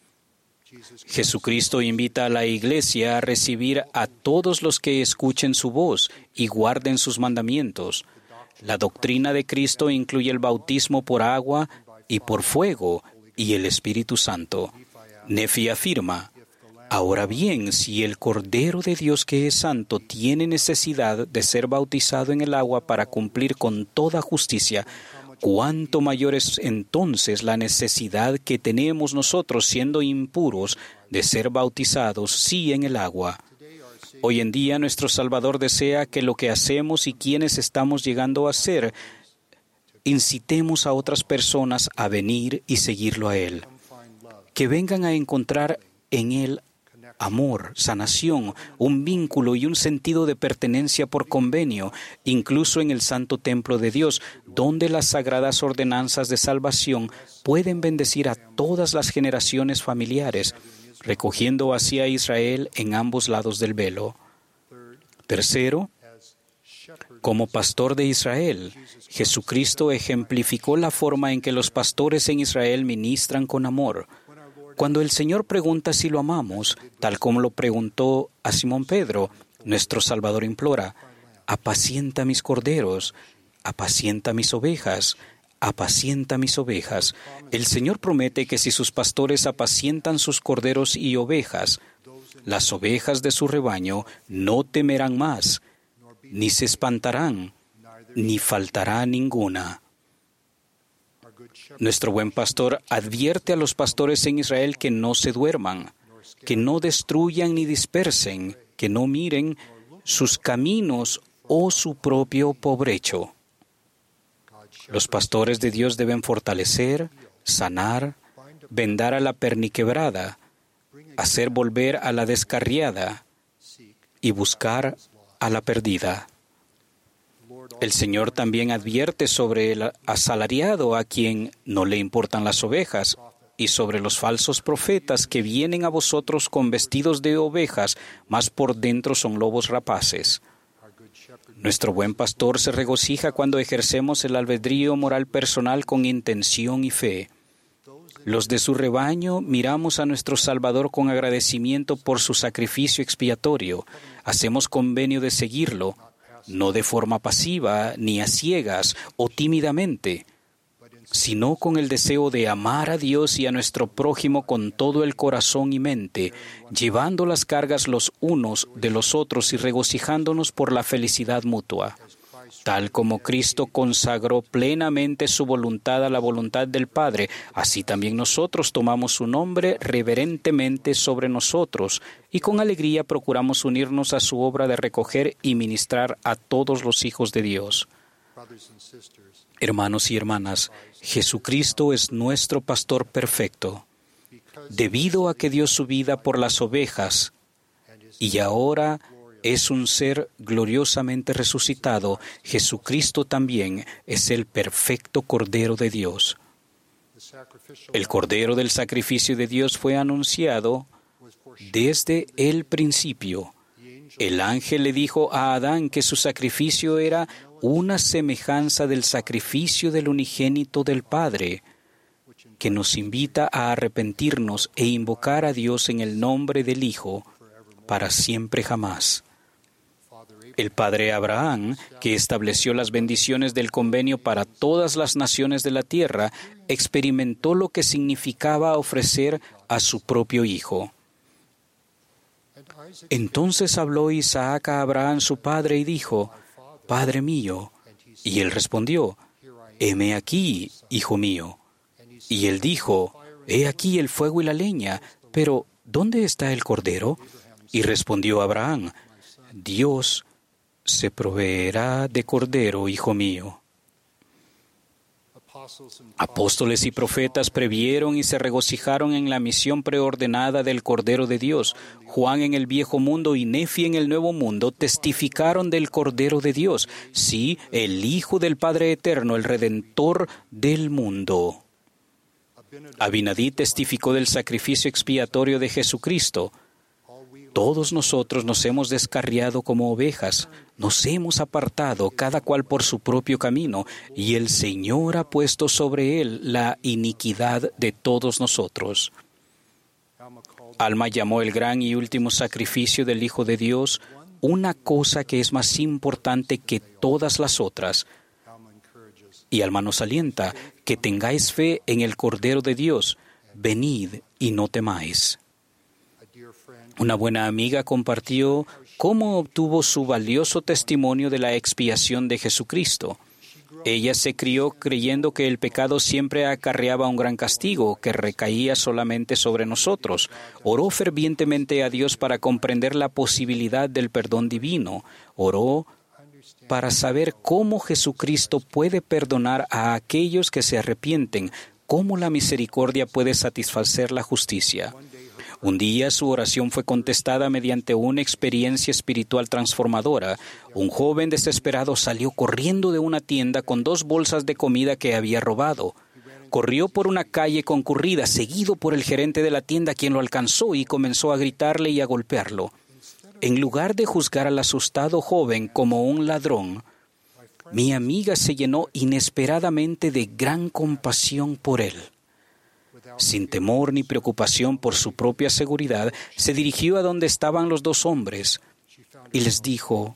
Jesucristo invita a la Iglesia a recibir a todos los que escuchen su voz y guarden sus mandamientos. La doctrina de Cristo incluye el bautismo por agua y por fuego y el Espíritu Santo. Nefi afirma: «Ahora bien, si el Cordero de Dios que es santo tiene necesidad de ser bautizado en el agua para cumplir con toda justicia, ¿cuánto mayor es entonces la necesidad que tenemos nosotros, siendo impuros, de ser bautizados, sí, en el agua?» Hoy en día nuestro Salvador desea que lo que hacemos y quienes estamos llegando a ser, incitemos a otras personas a venir y seguirlo a Él. Que vengan a encontrar en Él amor, sanación, un vínculo y un sentido de pertenencia por convenio, incluso en el santo templo de Dios, donde las sagradas ordenanzas de salvación pueden bendecir a todas las generaciones familiares, recogiendo así a Israel en ambos lados del velo. Tercero, como pastor de Israel, Jesucristo ejemplificó la forma en que los pastores en Israel ministran con amor. Cuando el Señor pregunta si lo amamos, tal como lo preguntó a Simón Pedro, nuestro Salvador implora: «Apacienta mis corderos, apacienta mis ovejas, apacienta mis ovejas». El Señor promete que si sus pastores apacientan sus corderos y ovejas, las ovejas de su rebaño no temerán más, ni se espantarán, ni faltará ninguna. Nuestro buen pastor advierte a los pastores en Israel que no se duerman, que no destruyan ni dispersen, que no miren sus caminos o su propio provecho. Los pastores de Dios deben fortalecer, sanar, vendar a la perniquebrada, hacer volver a la descarriada y buscar a la perdida. El Señor también advierte sobre el asalariado a quien no le importan las ovejas, y sobre los falsos profetas que vienen a vosotros con vestidos de ovejas, mas por dentro son lobos rapaces. Nuestro buen pastor se regocija cuando ejercemos el albedrío moral personal con intención y fe. Los de su rebaño miramos a nuestro Salvador con agradecimiento por su sacrificio expiatorio. Hacemos convenio de seguirlo, no de forma pasiva, ni a ciegas o tímidamente, sino con el deseo de amar a Dios y a nuestro prójimo con todo el corazón y mente, llevando las cargas los unos de los otros y regocijándonos por la felicidad mutua. Tal como Cristo consagró plenamente su voluntad a la voluntad del Padre, así también nosotros tomamos su nombre reverentemente sobre nosotros y con alegría procuramos unirnos a su obra de recoger y ministrar a todos los hijos de Dios. Hermanos y hermanas, Jesucristo es nuestro pastor perfecto. Debido a que dio su vida por las ovejas y ahora es un ser gloriosamente resucitado. Jesucristo también es el perfecto Cordero de Dios. El Cordero del sacrificio de Dios fue anunciado desde el principio. El ángel le dijo a Adán que su sacrificio era una semejanza del sacrificio del unigénito del Padre, que nos invita a arrepentirnos e invocar a Dios en el nombre del Hijo para siempre jamás. El Padre Abraham, que estableció las bendiciones del convenio para todas las naciones de la tierra, experimentó lo que significaba ofrecer a su propio Hijo. Entonces habló Isaac a Abraham su padre y dijo: «Padre mío». Y él respondió: «Heme aquí, hijo mío». Y él dijo: «He aquí el fuego y la leña, pero ¿dónde está el cordero?». Y respondió Abraham: «Dios se proveerá de cordero, hijo mío». Apóstoles y profetas previeron y se regocijaron en la misión preordenada del Cordero de Dios. Juan en el Viejo Mundo y Nefi en el Nuevo Mundo testificaron del Cordero de Dios, sí, el Hijo del Padre Eterno, el Redentor del mundo. Abinadí testificó del sacrificio expiatorio de Jesucristo. Todos nosotros nos hemos descarriado como ovejas, nos hemos apartado cada cual por su propio camino, y el Señor ha puesto sobre él la iniquidad de todos nosotros. Alma llamó el gran y último sacrificio del Hijo de Dios una cosa que es más importante que todas las otras. Y Alma nos alienta que tengáis fe en el Cordero de Dios. Venid y no temáis. Una buena amiga compartió cómo obtuvo su valioso testimonio de la expiación de Jesucristo. Ella se crió creyendo que el pecado siempre acarreaba un gran castigo que recaía solamente sobre nosotros. Oró fervientemente a Dios para comprender la posibilidad del perdón divino. Oró para saber cómo Jesucristo puede perdonar a aquellos que se arrepienten, cómo la misericordia puede satisfacer la justicia. Un día su oración fue contestada mediante una experiencia espiritual transformadora. Un joven desesperado salió corriendo de una tienda con 2 bolsas de comida que había robado. Corrió por una calle concurrida, seguido por el gerente de la tienda, quien lo alcanzó y comenzó a gritarle y a golpearlo. En lugar de juzgar al asustado joven como un ladrón, mi amiga se llenó inesperadamente de gran compasión por él. Sin temor ni preocupación por su propia seguridad, se dirigió a donde estaban los 2 hombres y les dijo: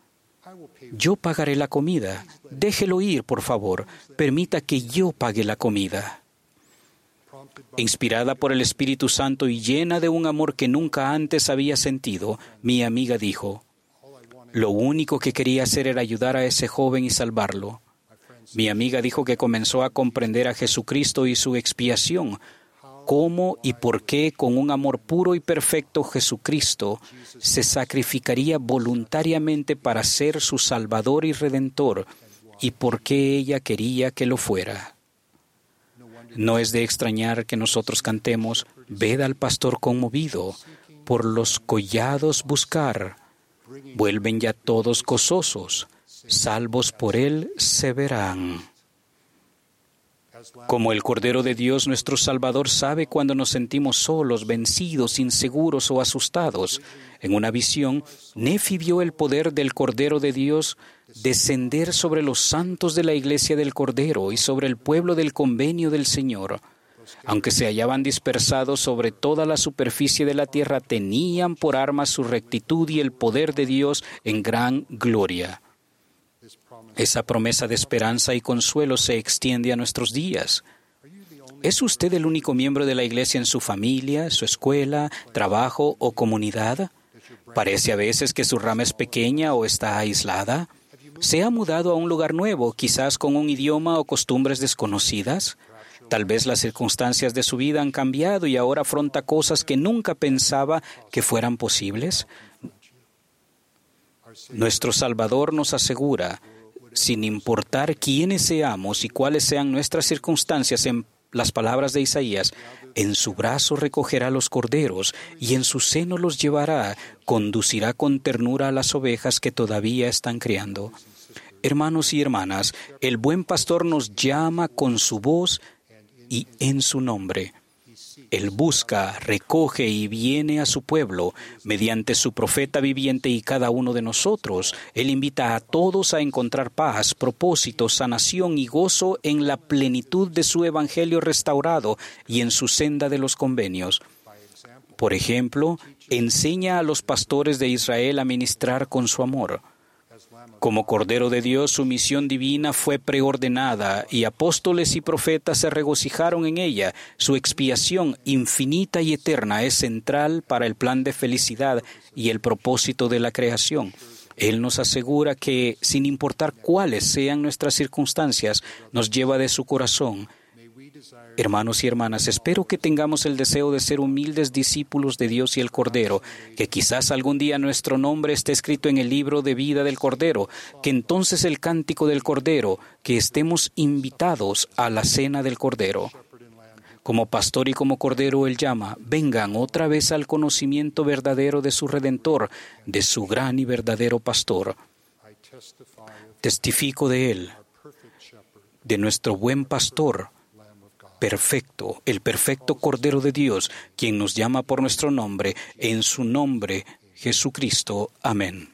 «Yo pagaré la comida. Déjelo ir, por favor. Permita que yo pague la comida». Inspirada por el Espíritu Santo y llena de un amor que nunca antes había sentido, mi amiga dijo: «Lo único que quería hacer era ayudar a ese joven y salvarlo». Mi amiga dijo que comenzó a comprender a Jesucristo y su expiación, cómo y por qué con un amor puro y perfecto Jesucristo se sacrificaría voluntariamente para ser su Salvador y Redentor, y por qué ella quería que lo fuera. No es de extrañar que nosotros cantemos: «Ved al pastor conmovido, por los collados buscar, vuelven ya todos gozosos, salvos por él se verán». Como el Cordero de Dios, nuestro Salvador sabe cuando nos sentimos solos, vencidos, inseguros o asustados. En una visión, Nefi vio el poder del Cordero de Dios descender sobre los santos de la Iglesia del Cordero y sobre el pueblo del convenio del Señor. Aunque se hallaban dispersados sobre toda la superficie de la tierra, tenían por armas su rectitud y el poder de Dios en gran gloria. Esa promesa de esperanza y consuelo se extiende a nuestros días. ¿Es usted el único miembro de la Iglesia en su familia, su escuela, trabajo o comunidad? ¿Parece a veces que su rama es pequeña o está aislada? ¿Se ha mudado a un lugar nuevo, quizás con un idioma o costumbres desconocidas? Tal vez las circunstancias de su vida han cambiado y ahora afronta cosas que nunca pensaba que fueran posibles. Nuestro Salvador nos asegura: sin importar quiénes seamos y cuáles sean nuestras circunstancias, en las palabras de Isaías: en su brazo recogerá los corderos y en su seno los llevará, conducirá con ternura a las ovejas que todavía están criando. Hermanos y hermanas, el buen pastor nos llama con su voz y en su nombre. Él busca, recoge y viene a su pueblo mediante su profeta viviente y cada uno de nosotros. Él invita a todos a encontrar paz, propósito, sanación y gozo en la plenitud de su evangelio restaurado y en su senda de los convenios. Por ejemplo, enseña a los pastores de Israel a ministrar con su amor. Como Cordero de Dios, su misión divina fue preordenada y apóstoles y profetas se regocijaron en ella. Su expiación infinita y eterna es central para el plan de felicidad y el propósito de la creación. Él nos asegura que, sin importar cuáles sean nuestras circunstancias, nos lleva de su corazón. Hermanos y hermanas, espero que tengamos el deseo de ser humildes discípulos de Dios y el Cordero, que quizás algún día nuestro nombre esté escrito en el libro de vida del Cordero, que entonces el cántico del Cordero, que estemos invitados a la cena del Cordero. Como pastor y como Cordero Él llama: vengan otra vez al conocimiento verdadero de su Redentor, de su gran y verdadero pastor. Testifico de Él, de nuestro buen pastor, perfecto, el perfecto Cordero de Dios, quien nos llama por nuestro nombre, en su nombre, Jesucristo. Amén.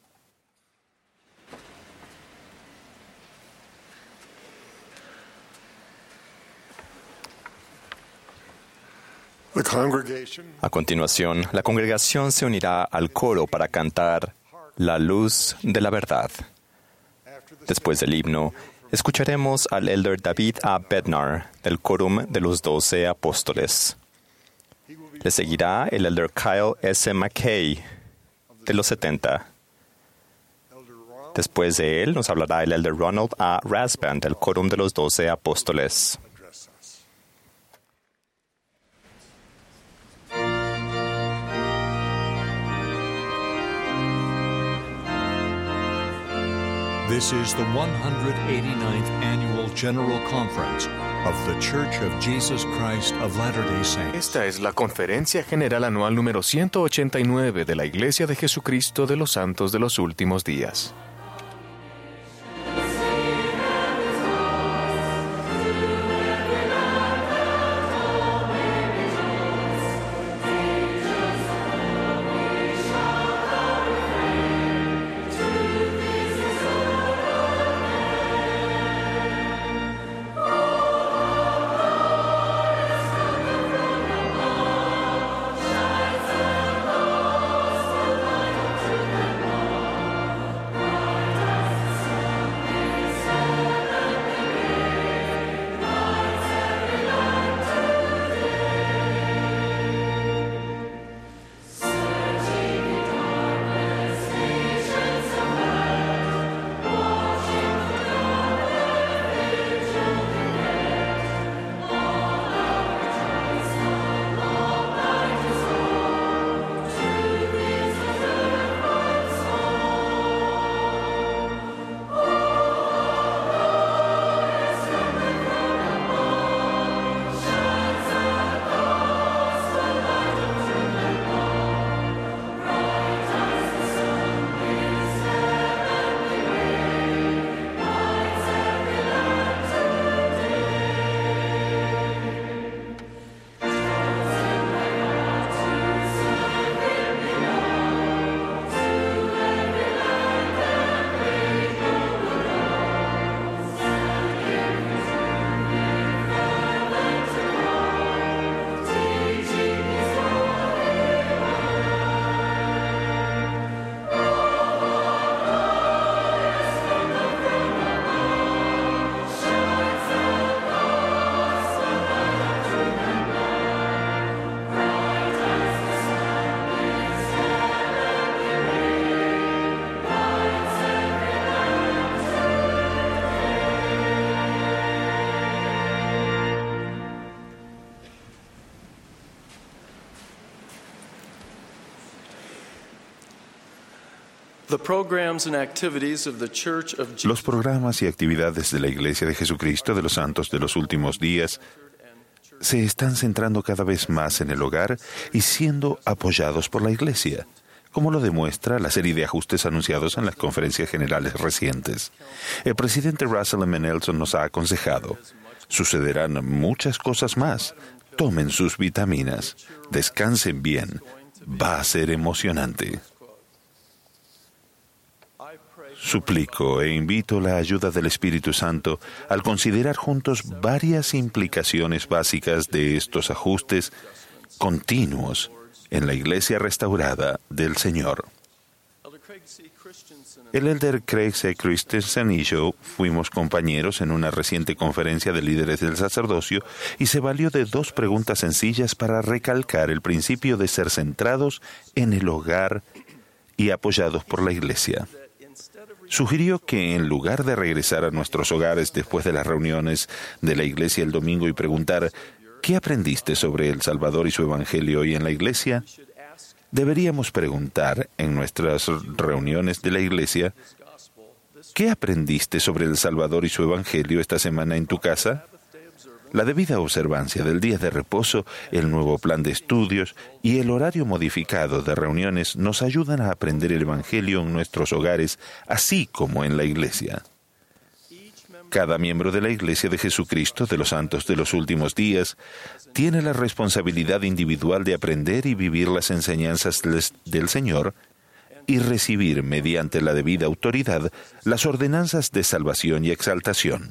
A continuación, la congregación se unirá al coro para cantar La luz de la verdad. Después del himno, escucharemos al elder David A. Bednar del Quórum de los 12 Apóstoles. Le seguirá el elder Kyle S. McKay de los 70. Después de él nos hablará el elder Ronald A. Rasband del Quórum de los 12 Apóstoles. This is the 189th Annual General Conference of the Church of Jesus Christ of Latter-day Saints. Esta es la Conferencia General Anual número 189 de la Iglesia de Jesucristo de los Santos de los Últimos Días. Los programas y actividades de la Iglesia de Jesucristo de los Santos de los Últimos Días se están centrando cada vez más en el hogar y siendo apoyados por la Iglesia, como lo demuestra la serie de ajustes anunciados en las conferencias generales recientes. El presidente Russell M. Nelson nos ha aconsejado: sucederán muchas cosas más. Tomen sus vitaminas, descansen bien, va a ser emocionante. Suplico e invito la ayuda del Espíritu Santo al considerar juntos varias implicaciones básicas de estos ajustes continuos en la Iglesia restaurada del Señor. El elder Craig C. Christensen y yo fuimos compañeros en una reciente conferencia de líderes del sacerdocio y se valió de 2 preguntas sencillas para recalcar el principio de ser centrados en el hogar y apoyados por la Iglesia. Sugirió que en lugar de regresar a nuestros hogares después de las reuniones de la Iglesia el domingo y preguntar ¿qué aprendiste sobre el Salvador y su Evangelio hoy en la Iglesia?, deberíamos preguntar en nuestras reuniones de la Iglesia ¿qué aprendiste sobre el Salvador y su Evangelio esta semana en tu casa? La debida observancia del día de reposo, el nuevo plan de estudios y el horario modificado de reuniones nos ayudan a aprender el Evangelio en nuestros hogares, así como en la Iglesia. Cada miembro de la Iglesia de Jesucristo de los Santos de los Últimos Días tiene la responsabilidad individual de aprender y vivir las enseñanzas del Señor y recibir, mediante la debida autoridad, las ordenanzas de salvación y exaltación.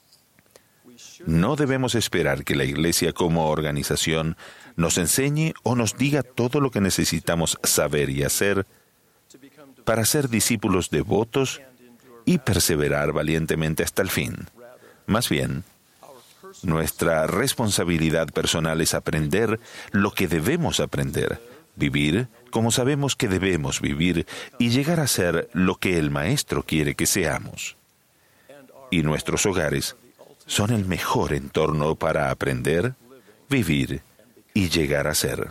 No debemos esperar que la Iglesia como organización nos enseñe o nos diga todo lo que necesitamos saber y hacer para ser discípulos devotos y perseverar valientemente hasta el fin. Más bien, nuestra responsabilidad personal es aprender lo que debemos aprender, vivir como sabemos que debemos vivir y llegar a ser lo que el Maestro quiere que seamos. Y nuestros hogares son el mejor entorno para aprender, vivir y llegar a ser.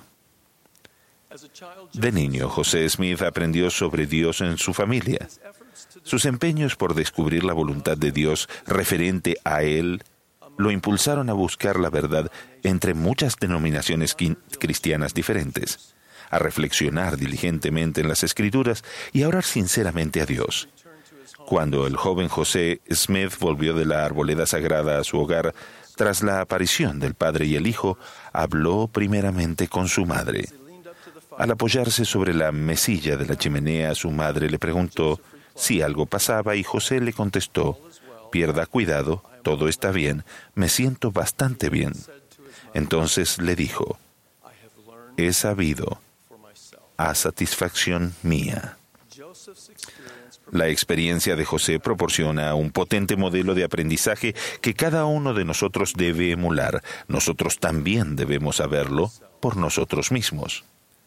De niño, José Smith aprendió sobre Dios en su familia. Sus empeños por descubrir la voluntad de Dios referente a él lo impulsaron a buscar la verdad entre muchas denominaciones cristianas diferentes, a reflexionar diligentemente en las Escrituras y a orar sinceramente a Dios. Cuando el joven José Smith volvió de la arboleda sagrada a su hogar, tras la aparición del Padre y el Hijo, habló primeramente con su madre. Al apoyarse sobre la mesilla de la chimenea, su madre le preguntó si algo pasaba y José le contestó: «Pierda cuidado, todo está bien, me siento bastante bien». Entonces le dijo: «He sabido a satisfacción mía». La experiencia de José proporciona un potente modelo de aprendizaje que cada uno de nosotros debe emular. Nosotros también debemos saberlo por nosotros mismos.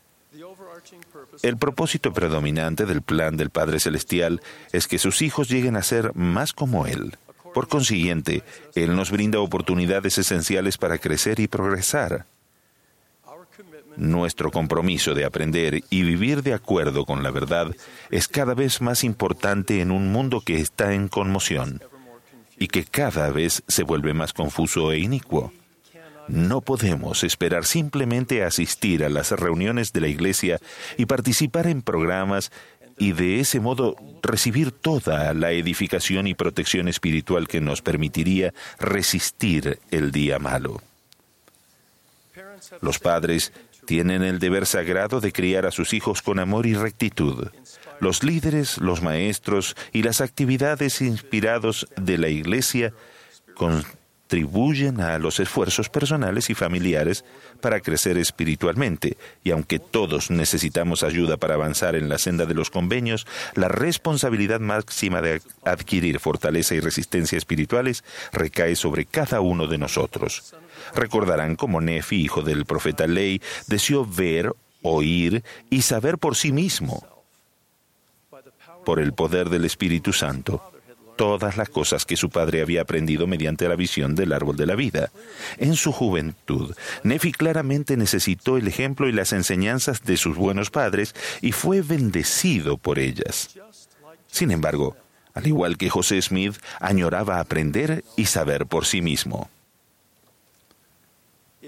El propósito predominante del plan del Padre Celestial es que sus hijos lleguen a ser más como Él. Por consiguiente, Él nos brinda oportunidades esenciales para crecer y progresar. Nuestro compromiso de aprender y vivir de acuerdo con la verdad es cada vez más importante en un mundo que está en conmoción y que cada vez se vuelve más confuso e inicuo. No podemos esperar simplemente asistir a las reuniones de la Iglesia y participar en programas y de ese modo recibir toda la edificación y protección espiritual que nos permitiría resistir el día malo. Los padres tienen el deber sagrado de criar a sus hijos con amor y rectitud. Los líderes, los maestros y las actividades inspirados de la Iglesia contribuyen a los esfuerzos personales y familiares para crecer espiritualmente, y aunque todos necesitamos ayuda para avanzar en la senda de los convenios, la responsabilidad máxima de adquirir fortaleza y resistencia espirituales recae sobre cada uno de nosotros. Recordarán cómo Nefi, hijo del profeta Ley, deseó ver, oír y saber por sí mismo, por el poder del Espíritu Santo, todas las cosas que su padre había aprendido mediante la visión del árbol de la vida. En su juventud, Nefi claramente necesitó el ejemplo y las enseñanzas de sus buenos padres y fue bendecido por ellas. Sin embargo, al igual que José Smith, añoraba aprender y saber por sí mismo.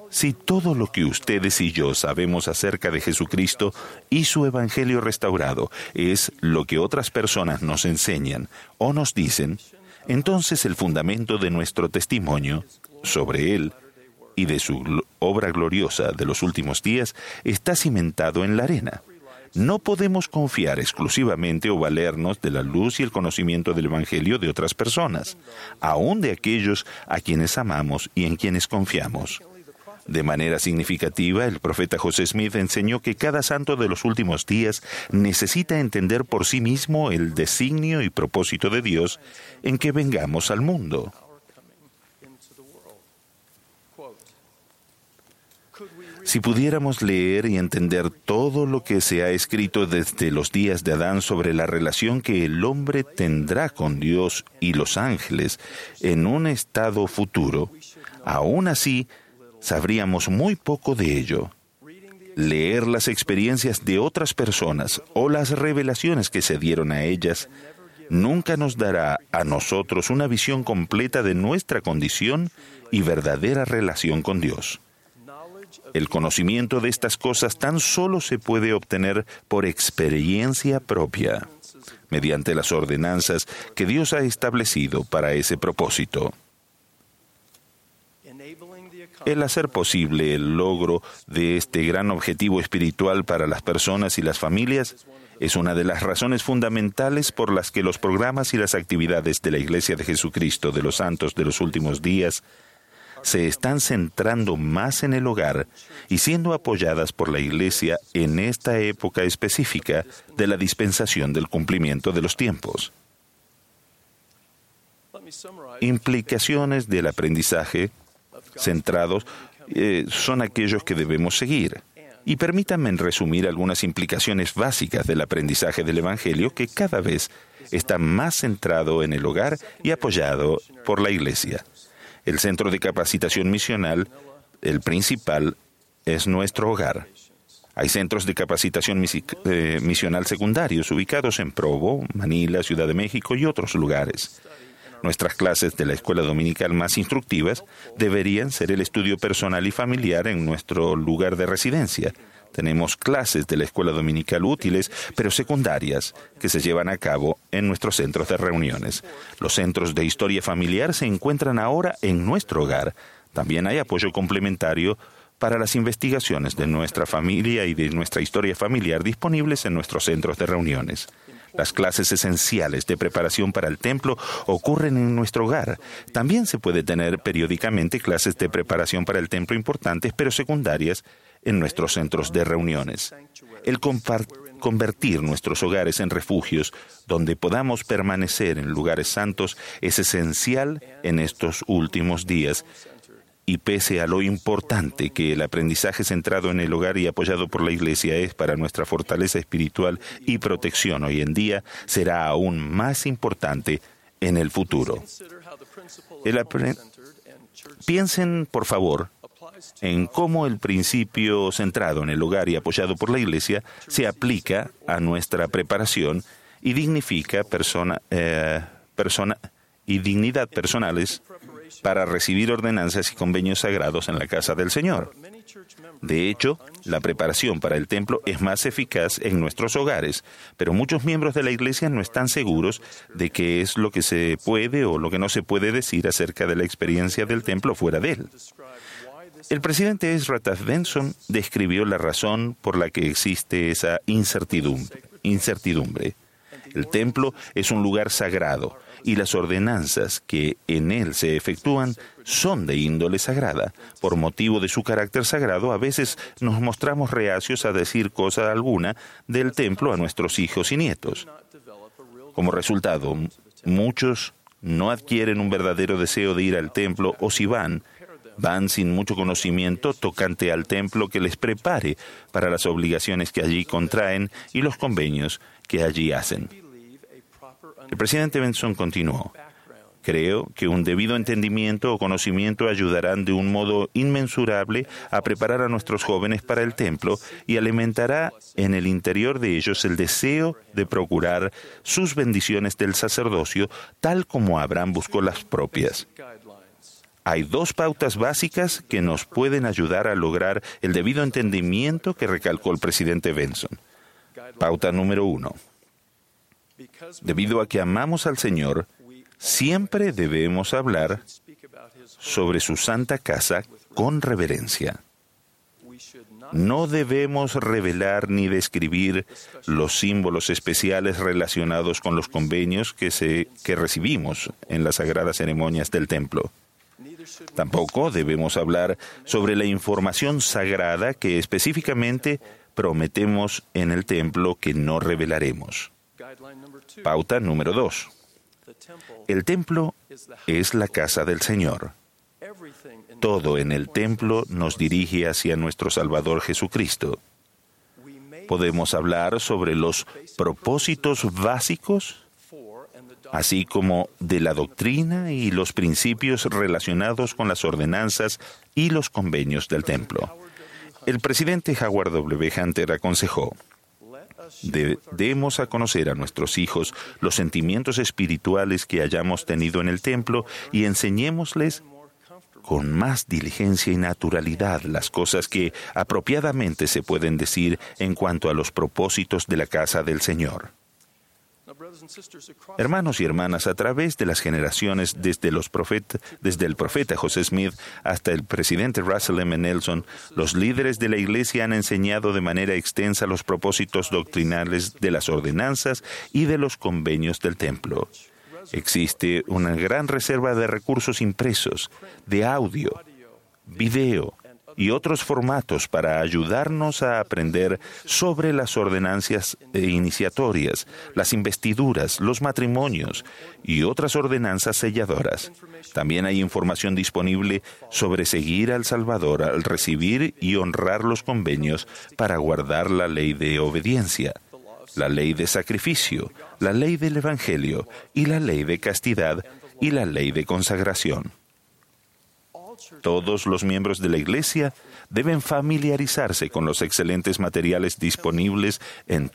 Si todo lo que ustedes y yo sabemos acerca de Jesucristo y su Evangelio restaurado es lo que otras personas nos enseñan o nos dicen, entonces el fundamento de nuestro testimonio sobre Él y de su obra gloriosa de los últimos días está cimentado en la arena. No podemos confiar exclusivamente o valernos de la luz y el conocimiento del Evangelio de otras personas, aun de aquellos a quienes amamos y en quienes confiamos. De manera significativa, el profeta José Smith enseñó que cada santo de los últimos días necesita entender por sí mismo el designio y propósito de Dios en que vengamos al mundo. Si pudiéramos leer y entender todo lo que se ha escrito desde los días de Adán sobre la relación que el hombre tendrá con Dios y los ángeles en un estado futuro, aún así sabríamos muy poco de ello. Leer las experiencias de otras personas o las revelaciones que se dieron a ellas nunca nos dará a nosotros una visión completa de nuestra condición y verdadera relación con Dios. El conocimiento de estas cosas tan solo se puede obtener por experiencia propia, mediante las ordenanzas que Dios ha establecido para ese propósito. El hacer posible el logro de este gran objetivo espiritual para las personas y las familias es una de las razones fundamentales por las que los programas y las actividades de la Iglesia de Jesucristo de los Santos de los Últimos Días se están centrando más en el hogar y siendo apoyadas por la Iglesia en esta época específica de la dispensación del cumplimiento de los tiempos. Implicaciones del aprendizaje centrados son aquellos que debemos seguir. Y permítanme resumir algunas implicaciones básicas del aprendizaje del Evangelio que cada vez está más centrado en el hogar y apoyado por la Iglesia. El centro de capacitación misional, el principal, es nuestro hogar. Hay centros de capacitación misional secundarios ubicados en Provo, Manila, Ciudad de México y otros lugares. Nuestras clases de la escuela dominical más instructivas deberían ser el estudio personal y familiar en nuestro lugar de residencia. Tenemos clases de la escuela dominical útiles, pero secundarias, que se llevan a cabo en nuestros centros de reuniones. Los centros de historia familiar se encuentran ahora en nuestro hogar. También hay apoyo complementario para las investigaciones de nuestra familia y de nuestra historia familiar disponibles en nuestros centros de reuniones. Las clases esenciales de preparación para el templo ocurren en nuestro hogar. También se puede tener periódicamente clases de preparación para el templo importantes, pero secundarias, en nuestros centros de reuniones. El convertir nuestros hogares en refugios donde podamos permanecer en lugares santos es esencial en estos últimos días. Y pese a lo importante que el aprendizaje centrado en el hogar y apoyado por la Iglesia es para nuestra fortaleza espiritual y protección hoy en día, será aún más importante en el futuro. Piensen, por favor, en cómo el principio centrado en el hogar y apoyado por la Iglesia se aplica a nuestra preparación y dignifica dignidad personales para recibir ordenanzas y convenios sagrados en la casa del Señor. De hecho, la preparación para el templo es más eficaz en nuestros hogares, pero muchos miembros de la Iglesia no están seguros de qué es lo que se puede o lo que no se puede decir acerca de la experiencia del templo fuera de él. El presidente Ezra Taft Benson describió la razón por la que existe esa incertidumbre. El templo es un lugar sagrado y las ordenanzas que en él se efectúan son de índole sagrada. Por motivo de su carácter sagrado, a veces nos mostramos reacios a decir cosa alguna del templo a nuestros hijos y nietos. Como resultado, muchos no adquieren un verdadero deseo de ir al templo o si van sin mucho conocimiento tocante al templo que les prepare para las obligaciones que allí contraen y los convenios que allí hacen. El presidente Benson continuó: creo que un debido entendimiento o conocimiento ayudarán de un modo inmensurable a preparar a nuestros jóvenes para el templo y alimentará en el interior de ellos el deseo de procurar sus bendiciones del sacerdocio tal como Abraham buscó las propias. Hay 2 pautas básicas que nos pueden ayudar a lograr el debido entendimiento que recalcó el presidente Benson. Pauta número 1. Debido a que amamos al Señor, siempre debemos hablar sobre su santa casa con reverencia. No debemos revelar ni describir los símbolos especiales relacionados con los convenios que recibimos en las sagradas ceremonias del templo. Tampoco debemos hablar sobre la información sagrada que específicamente prometemos en el templo que no revelaremos. Pauta número 2. El templo es la casa del Señor. Todo en el templo nos dirige hacia nuestro Salvador Jesucristo. Podemos hablar sobre los propósitos básicos, así como de la doctrina y los principios relacionados con las ordenanzas y los convenios del templo. El presidente Howard W. Hunter aconsejó: demos a conocer a nuestros hijos los sentimientos espirituales que hayamos tenido en el templo y enseñémosles con más diligencia y naturalidad las cosas que apropiadamente se pueden decir en cuanto a los propósitos de la casa del Señor. Hermanos y hermanas, a través de las generaciones, desde el profeta José Smith hasta el presidente Russell M. Nelson, los líderes de la Iglesia han enseñado de manera extensa los propósitos doctrinales de las ordenanzas y de los convenios del templo. Existe una gran reserva de recursos impresos, de audio, video y otros formatos para ayudarnos a aprender sobre las ordenanzas iniciatorias, las investiduras, los matrimonios y otras ordenanzas selladoras. También hay información disponible sobre seguir al Salvador al recibir y honrar los convenios para guardar la ley de obediencia, la ley de sacrificio, la ley del Evangelio y la ley de castidad y la ley de consagración. Todos los miembros de la Iglesia deben familiarizarse con los excelentes materiales disponibles en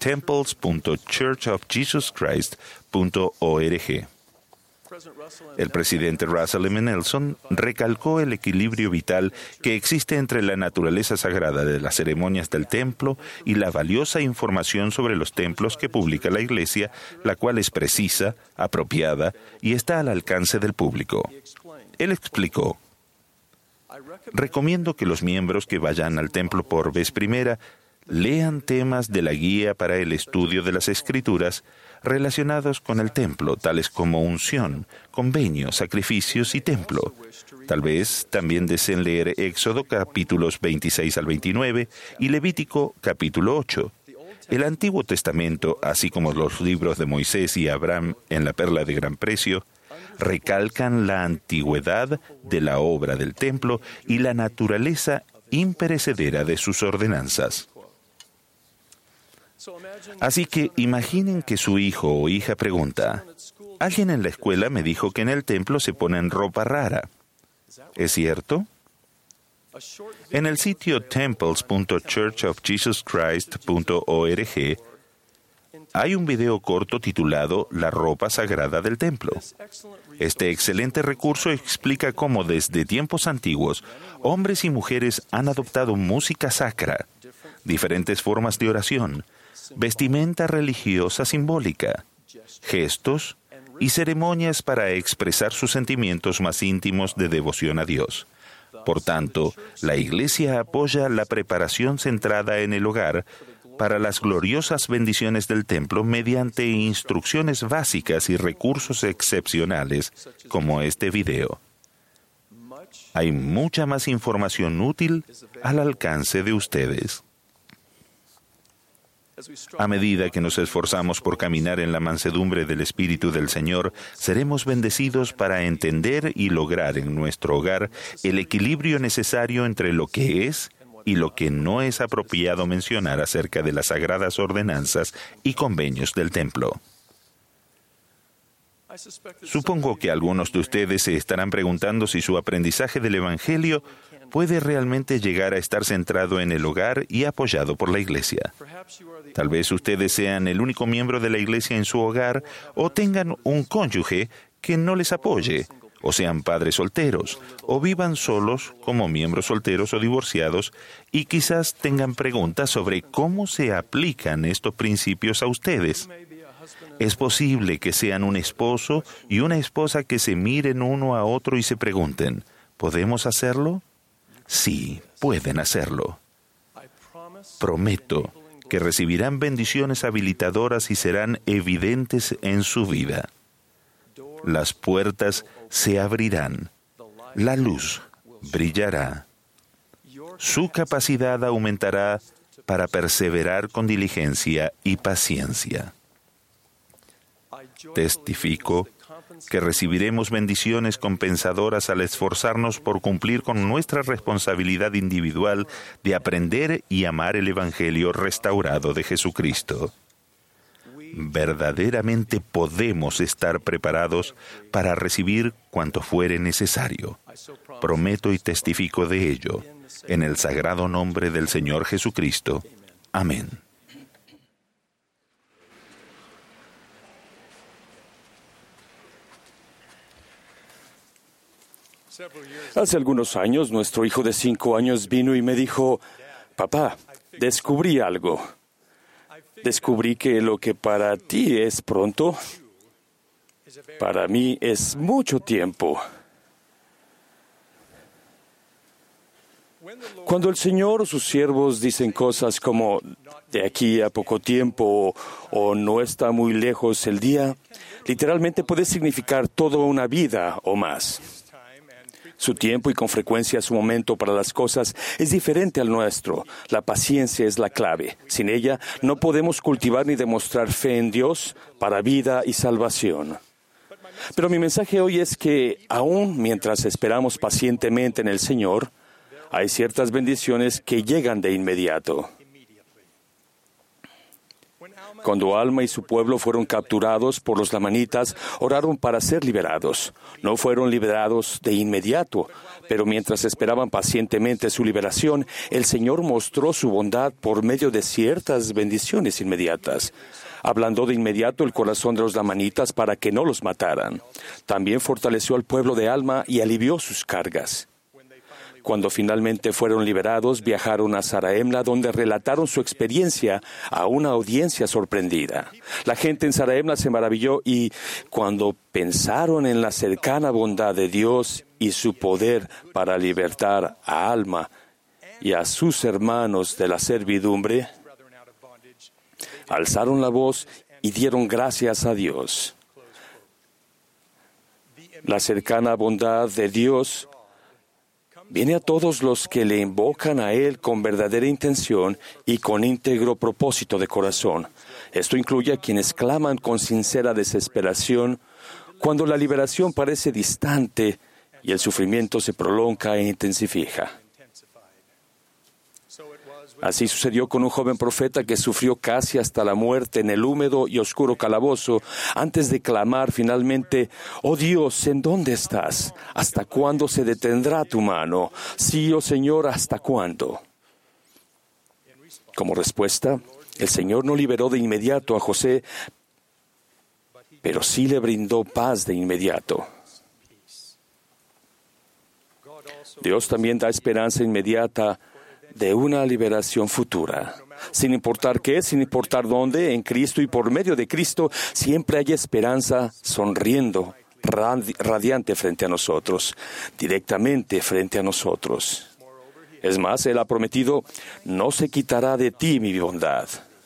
temples.churchofjesuschrist.org. El presidente Russell M. Nelson recalcó el equilibrio vital que existe entre la naturaleza sagrada de las ceremonias del templo y la valiosa información sobre los templos que publica la Iglesia, la cual es precisa, apropiada y está al alcance del público. Él explicó: recomiendo que los miembros que vayan al templo por vez primera lean temas de la guía para el estudio de las Escrituras relacionados con el templo, tales como unción, convenio, sacrificios y templo. Tal vez también deseen leer Éxodo capítulos 26 al 29 y Levítico capítulo 8. El Antiguo Testamento, así como los libros de Moisés y Abraham en la Perla de Gran Precio, recalcan la antigüedad de la obra del templo y la naturaleza imperecedera de sus ordenanzas. Así que imaginen que su hijo o hija pregunta: alguien en la escuela me dijo que en el templo se ponen ropa rara. ¿Es cierto? En el sitio temples.churchofjesuschrist.org hay un video corto titulado La ropa sagrada del templo. Este excelente recurso explica cómo desde tiempos antiguos hombres y mujeres han adoptado música sacra, diferentes formas de oración, vestimenta religiosa simbólica, gestos y ceremonias para expresar sus sentimientos más íntimos de devoción a Dios. Por tanto, la Iglesia apoya la preparación centrada en el hogar para las gloriosas bendiciones del templo mediante instrucciones básicas y recursos excepcionales como este video. Hay mucha más información útil al alcance de ustedes. A medida que nos esforzamos por caminar en la mansedumbre del Espíritu del Señor, seremos bendecidos para entender y lograr en nuestro hogar el equilibrio necesario entre lo que es y lo que no es apropiado mencionar acerca de las sagradas ordenanzas y convenios del templo. Supongo que algunos de ustedes se estarán preguntando si su aprendizaje del Evangelio puede realmente llegar a estar centrado en el hogar y apoyado por la Iglesia. Tal vez ustedes sean el único miembro de la Iglesia en su hogar o tengan un cónyuge que no les apoye, o sean padres solteros, o vivan solos como miembros solteros o divorciados, y quizás tengan preguntas sobre cómo se aplican estos principios a ustedes. Es posible que sean un esposo y una esposa que se miren uno a otro y se pregunten, ¿podemos hacerlo? Sí, pueden hacerlo. Prometo que recibirán bendiciones habilitadoras y serán evidentes en su vida. Las puertas se abrirán, la luz brillará, su capacidad aumentará para perseverar con diligencia y paciencia. Testifico que recibiremos bendiciones compensadoras al esforzarnos por cumplir con nuestra responsabilidad individual de aprender y amar el Evangelio restaurado de Jesucristo. Verdaderamente podemos estar preparados para recibir cuanto fuere necesario. Prometo y testifico de ello, en el sagrado nombre del Señor Jesucristo. Amén. Hace algunos años, nuestro hijo de 5 años vino y me dijo, «Papá, descubrí algo. Descubrí que lo que para ti es pronto, para mí es mucho tiempo». Cuando el Señor o sus siervos dicen cosas como «de aquí a poco tiempo» o «no está muy lejos el día», literalmente puede significar toda una vida o más. Su tiempo y con frecuencia su momento para las cosas es diferente al nuestro. La paciencia es la clave. Sin ella no podemos cultivar ni demostrar fe en Dios para vida y salvación. Pero mi mensaje hoy es que aún mientras esperamos pacientemente en el Señor, hay ciertas bendiciones que llegan de inmediato. Cuando Alma y su pueblo fueron capturados por los lamanitas, oraron para ser liberados. No fueron liberados de inmediato, pero mientras esperaban pacientemente su liberación, el Señor mostró su bondad por medio de ciertas bendiciones inmediatas. Ablandó de inmediato el corazón de los lamanitas para que no los mataran. También fortaleció al pueblo de Alma y alivió sus cargas. Cuando finalmente fueron liberados, viajaron a Zarahemla, donde relataron su experiencia a una audiencia sorprendida. La gente en Zarahemla se maravilló y, cuando pensaron en la cercana bondad de Dios y su poder para libertar a Alma y a sus hermanos de la servidumbre, alzaron la voz y dieron gracias a Dios. La cercana bondad de Dios viene a todos los que le invocan a Él con verdadera intención y con íntegro propósito de corazón. Esto incluye a quienes claman con sincera desesperación cuando la liberación parece distante y el sufrimiento se prolonga e intensifica. Así sucedió con un joven profeta que sufrió casi hasta la muerte en el húmedo y oscuro calabozo antes de clamar finalmente, «Oh Dios, ¿en dónde estás? ¿Hasta cuándo se detendrá tu mano? Sí, oh Señor, ¿hasta cuándo?». Como respuesta, el Señor no liberó de inmediato a José, pero sí le brindó paz de inmediato. Dios también da esperanza inmediata de una liberación futura. Sin importar qué, sin importar dónde, en Cristo y por medio de Cristo, siempre hay esperanza sonriendo, radiante frente a nosotros, directamente frente a nosotros. Es más, Él ha prometido, no se quitará de ti mi bondad.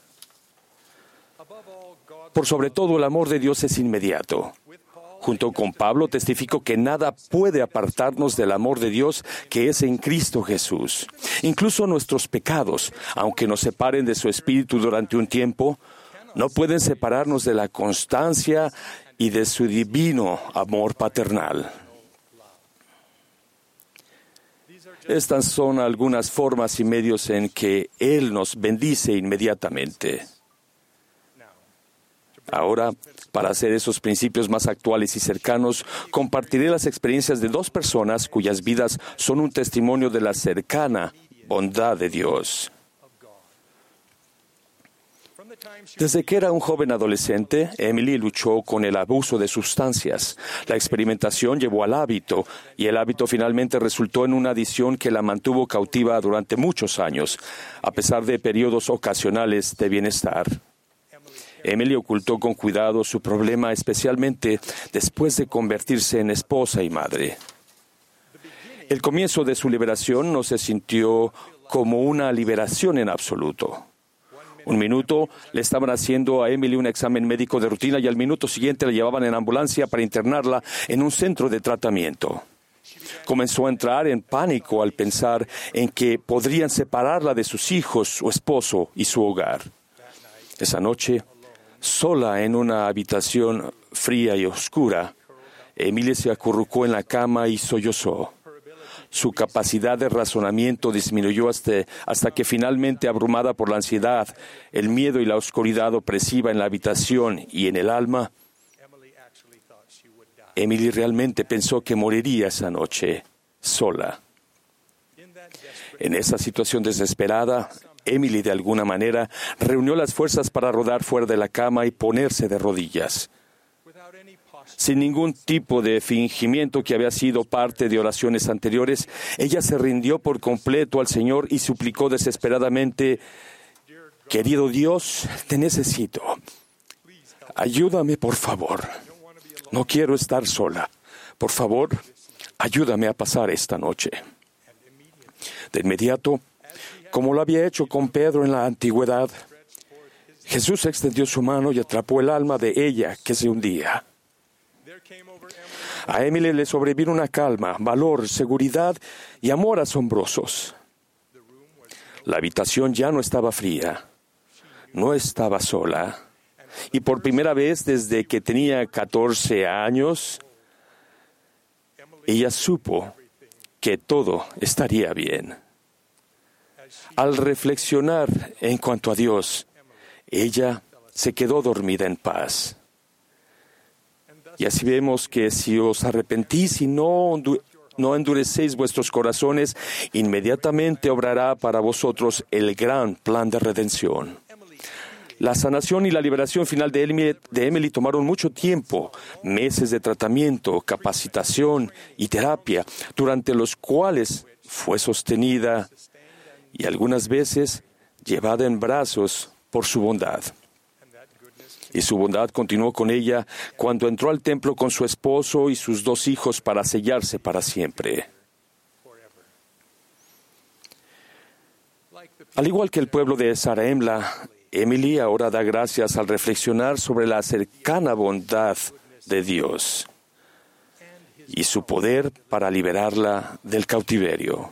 Por sobre todo, el amor de Dios es inmediato. Junto con Pablo testifico que nada puede apartarnos del amor de Dios que es en Cristo Jesús. Incluso nuestros pecados, aunque nos separen de su Espíritu durante un tiempo, no pueden separarnos de la constancia y de su divino amor paternal. Estas son algunas formas y medios en que Él nos bendice inmediatamente. Ahora, para hacer esos principios más actuales y cercanos, compartiré las experiencias de 2 personas cuyas vidas son un testimonio de la cercana bondad de Dios. Desde que era un joven adolescente, Emily luchó con el abuso de sustancias. La experimentación llevó al hábito, y el hábito finalmente resultó en una adicción que la mantuvo cautiva durante muchos años, a pesar de periodos ocasionales de bienestar. Emily ocultó con cuidado su problema, especialmente después de convertirse en esposa y madre. El comienzo de su liberación no se sintió como una liberación en absoluto. Un minuto le estaban haciendo a Emily un examen médico de rutina y al minuto siguiente la llevaban en ambulancia para internarla en un centro de tratamiento. Comenzó a entrar en pánico al pensar en que podrían separarla de sus hijos, su esposo y su hogar. Esa noche, sola en una habitación fría y oscura, Emily se acurrucó en la cama y sollozó. Su capacidad de razonamiento disminuyó hasta que finalmente, abrumada por la ansiedad, el miedo y la oscuridad opresiva en la habitación y en el alma, Emily realmente pensó que moriría esa noche, sola. En esa situación desesperada, Emily de alguna manera reunió las fuerzas para rodar fuera de la cama y ponerse de rodillas. Sin ningún tipo de fingimiento que había sido parte de oraciones anteriores, ella se rindió por completo al Señor y suplicó desesperadamente: «Querido Dios, te necesito. Ayúdame, por favor. No quiero estar sola. Por favor, ayúdame a pasar esta noche». De inmediato, como lo había hecho con Pedro en la antigüedad, Jesús extendió su mano y atrapó el alma de ella que se hundía. A Emily le sobrevino una calma, valor, seguridad y amor asombrosos. La habitación ya no estaba fría, no estaba sola, y por primera vez desde que tenía 14 años, ella supo que todo estaría bien. Al reflexionar en cuanto a Dios, ella se quedó dormida en paz. Y así vemos que si os arrepentís y no endurecéis vuestros corazones, inmediatamente obrará para vosotros el gran plan de redención. La sanación y la liberación final de Emily tomaron mucho tiempo, meses de tratamiento, capacitación y terapia, durante los cuales fue sostenida y algunas veces llevada en brazos por su bondad. Y su bondad continuó con ella cuando entró al templo con su esposo y sus 2 hijos para sellarse para siempre. Al igual que el pueblo de Zarahemla, Emily ahora da gracias al reflexionar sobre la cercana bondad de Dios y su poder para liberarla del cautiverio.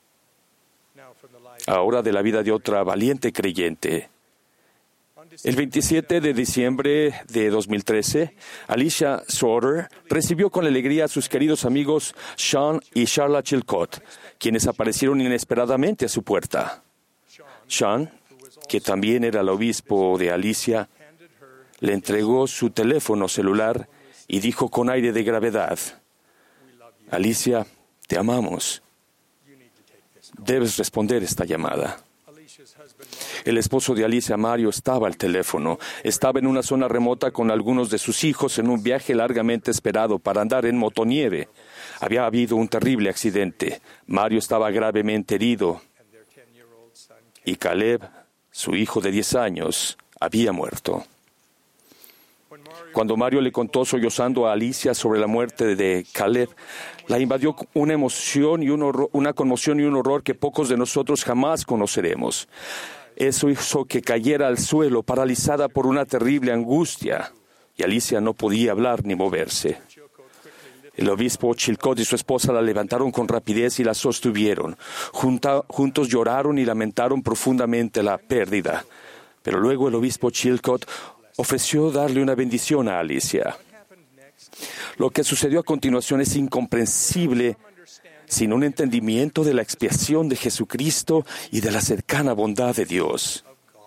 Ahora de la vida de otra valiente creyente. El 27 de diciembre de 2013, Alicia Sauter recibió con alegría a sus queridos amigos Sean y Charla Chilcott, quienes aparecieron inesperadamente a su puerta. Sean, que también era el obispo de Alicia, le entregó su teléfono celular y dijo con aire de gravedad: «Alicia, te amamos. Debes responder esta llamada». El esposo de Alicia, Mario, estaba al teléfono. Estaba en una zona remota con algunos de sus hijos en un viaje largamente esperado para andar en motonieve. Había habido un terrible accidente. Mario estaba gravemente herido y Caleb, su hijo de 10 años, había muerto. Cuando Mario le contó sollozando a Alicia sobre la muerte de Caleb, la invadió una emoción y una conmoción y un horror que pocos de nosotros jamás conoceremos. Eso hizo que cayera al suelo, paralizada por una terrible angustia, y Alicia no podía hablar ni moverse. El obispo Chilcott y su esposa la levantaron con rapidez y la sostuvieron. Juntos lloraron y lamentaron profundamente la pérdida. Pero luego el obispo Chilcott ofreció darle una bendición a Alicia. Lo que sucedió a continuación es incomprensible sin un entendimiento de la expiación de Jesucristo y de la cercana bondad de Dios.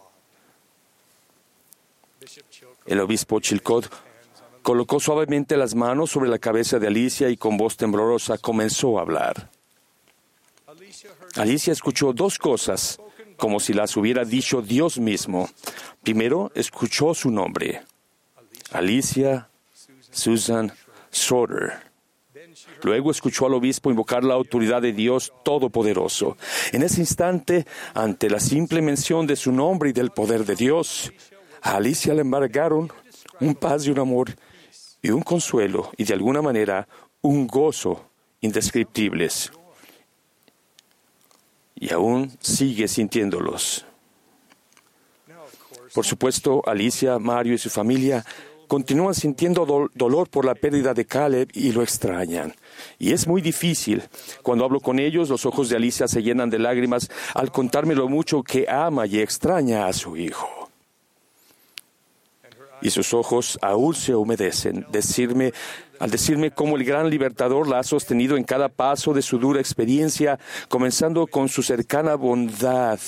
El obispo Chilcott colocó suavemente las manos sobre la cabeza de Alicia y con voz temblorosa comenzó a hablar. Alicia escuchó 2 cosas como si las hubiera dicho Dios mismo. Primero escuchó su nombre: Alicia Susan Schroeder. Luego escuchó al obispo invocar la autoridad de Dios Todopoderoso. En ese instante, ante la simple mención de su nombre y del poder de Dios, a Alicia le embargaron un paz y un amor y un consuelo y de alguna manera un gozo indescriptibles. Y aún sigue sintiéndolos. Por supuesto, Alicia, Mario y su familia continúan sintiendo dolor por la pérdida de Caleb y lo extrañan. Y es muy difícil. Cuando hablo con ellos, los ojos de Alicia se llenan de lágrimas al contarme lo mucho que ama y extraña a su hijo. Y sus ojos aún se humedecen al decirme cómo el gran libertador la ha sostenido en cada paso de su dura experiencia, comenzando con su cercana bondad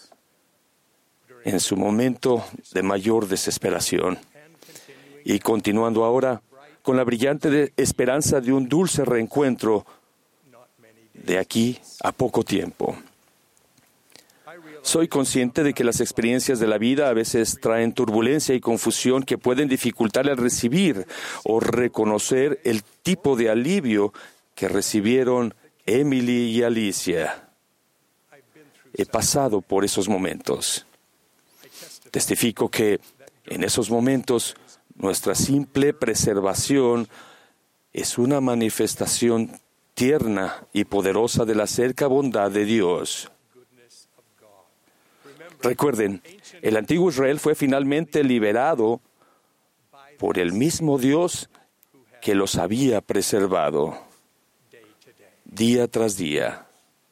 en su momento de mayor desesperación. Y continuando ahora con la brillante esperanza de un dulce reencuentro de aquí a poco tiempo. Soy consciente de que las experiencias de la vida a veces traen turbulencia y confusión que pueden dificultar el recibir o reconocer el tipo de alivio que recibieron Emily y Alicia. He pasado por esos momentos. Testifico que en esos momentos nuestra simple preservación es una manifestación tierna y poderosa de la cerca bondad de Dios. Recuerden, el antiguo Israel fue finalmente liberado por el mismo Dios que los había preservado día tras día.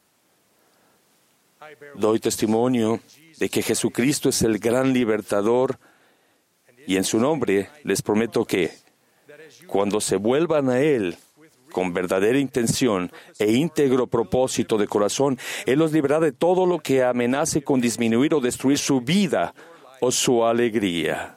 Doy testimonio de que Jesucristo es el gran libertador y en su nombre les prometo que cuando se vuelvan a Él con verdadera intención e íntegro propósito de corazón, Él los librará de todo lo que amenace con disminuir o destruir su vida o su alegría.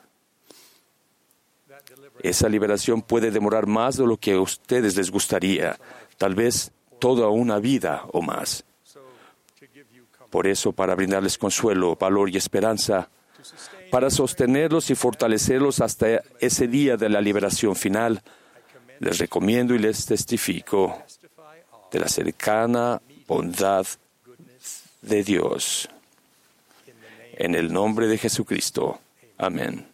Esa liberación puede demorar más de lo que a ustedes les gustaría, tal vez toda una vida o más. Por eso, para brindarles consuelo, valor y esperanza, para sostenerlos y fortalecerlos hasta ese día de la liberación final, les recomiendo y les testifico de la cercana bondad de Dios. En el nombre de Jesucristo. Amén.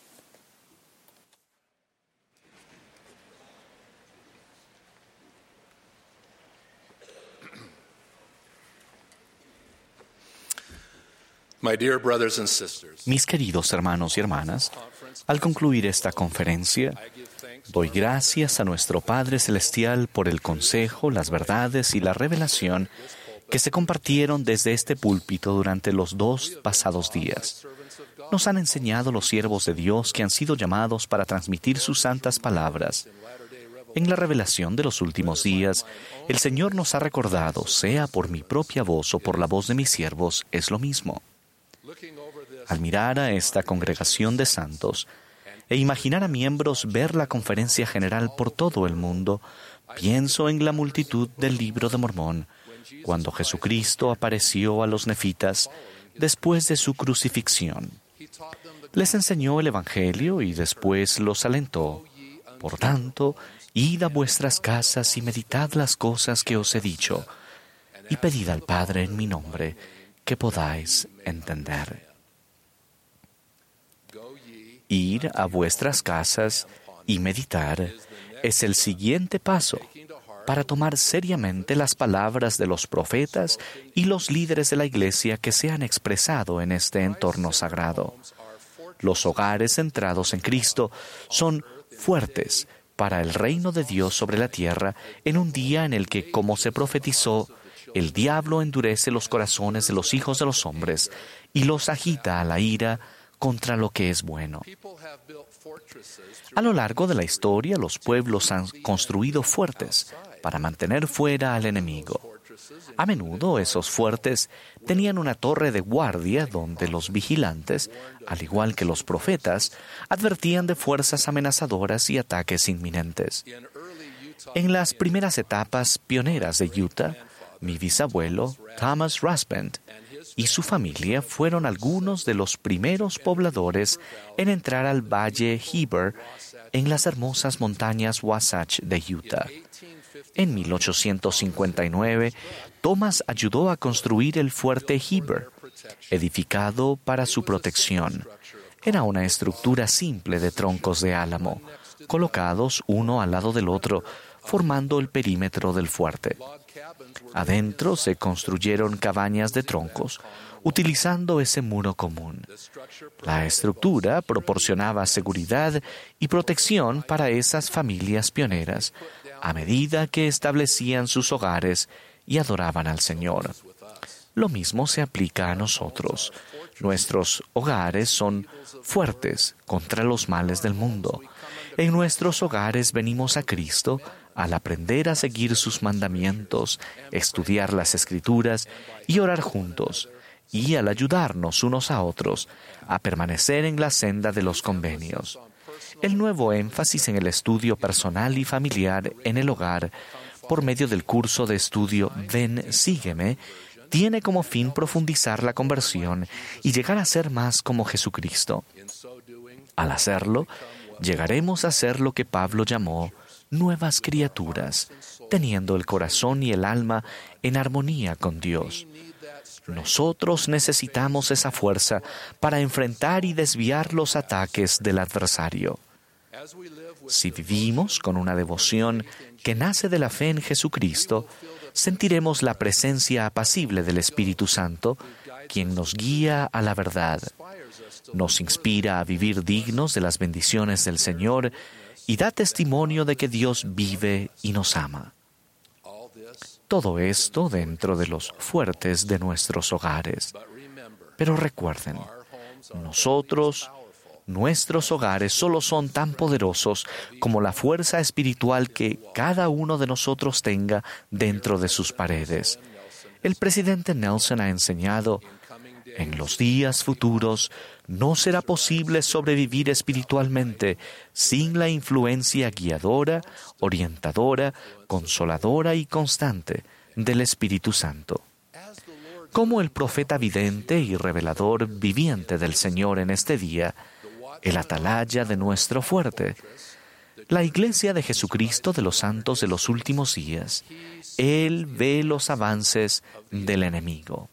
Mis queridos hermanos y hermanas, al concluir esta conferencia, doy gracias a nuestro Padre Celestial por el consejo, las verdades y la revelación que se compartieron desde este púlpito durante los 2 pasados días. Nos han enseñado los siervos de Dios que han sido llamados para transmitir sus santas palabras. En la revelación de los últimos días, el Señor nos ha recordado, sea por mi propia voz o por la voz de mis siervos, es lo mismo. Al mirar a esta congregación de santos e imaginar a miembros ver la conferencia general por todo el mundo, pienso en la multitud del Libro de Mormón, cuando Jesucristo apareció a los nefitas después de su crucifixión. Les enseñó el Evangelio y después los alentó. Por tanto, id a vuestras casas y meditad las cosas que os he dicho, y pedid al Padre en mi nombre, que podáis entender. Ir a vuestras casas y meditar es el siguiente paso para tomar seriamente las palabras de los profetas y los líderes de la Iglesia que se han expresado en este entorno sagrado. Los hogares centrados en Cristo son fuertes para el reino de Dios sobre la tierra en un día en el que, como se profetizó, el diablo endurece los corazones de los hijos de los hombres y los agita a la ira contra lo que es bueno. A lo largo de la historia, los pueblos han construido fuertes para mantener fuera al enemigo. A menudo esos fuertes tenían una torre de guardia donde los vigilantes, al igual que los profetas, advertían de fuerzas amenazadoras y ataques inminentes. En las primeras etapas pioneras de Utah, mi bisabuelo, Thomas Rasband, y su familia fueron algunos de los primeros pobladores en entrar al Valle Heber en las hermosas montañas Wasatch de Utah. En 1859, Thomas ayudó a construir el fuerte Heber, edificado para su protección. Era una estructura simple de troncos de álamo, colocados uno al lado del otro, formando el perímetro del fuerte. Adentro se construyeron cabañas de troncos, utilizando ese muro común. La estructura proporcionaba seguridad y protección para esas familias pioneras, a medida que establecían sus hogares y adoraban al Señor. Lo mismo se aplica a nosotros. Nuestros hogares son fuertes contra los males del mundo. En nuestros hogares venimos a Cristo al aprender a seguir sus mandamientos, estudiar las Escrituras y orar juntos, y al ayudarnos unos a otros a permanecer en la senda de los convenios. El nuevo énfasis en el estudio personal y familiar en el hogar, por medio del curso de estudio Ven, Sígueme, tiene como fin profundizar la conversión y llegar a ser más como Jesucristo. Al hacerlo, llegaremos a ser lo que Pablo llamó nuevas criaturas, teniendo el corazón y el alma en armonía con Dios. Nosotros necesitamos esa fuerza para enfrentar y desviar los ataques del adversario. Si vivimos con una devoción que nace de la fe en Jesucristo, sentiremos la presencia apacible del Espíritu Santo, quien nos guía a la verdad, nos inspira a vivir dignos de las bendiciones del Señor y da testimonio de que Dios vive y nos ama. Todo esto dentro de los fuertes de nuestros hogares. Pero recuerden, nuestros hogares solo son tan poderosos como la fuerza espiritual que cada uno de nosotros tenga dentro de sus paredes. El presidente Nelson ha enseñado: en los días futuros no será posible sobrevivir espiritualmente sin la influencia guiadora, orientadora, consoladora y constante del Espíritu Santo. Como el profeta vidente y revelador viviente del Señor en este día, el atalaya de nuestro fuerte, la Iglesia de Jesucristo de los Santos de los últimos días, Él ve los avances del enemigo.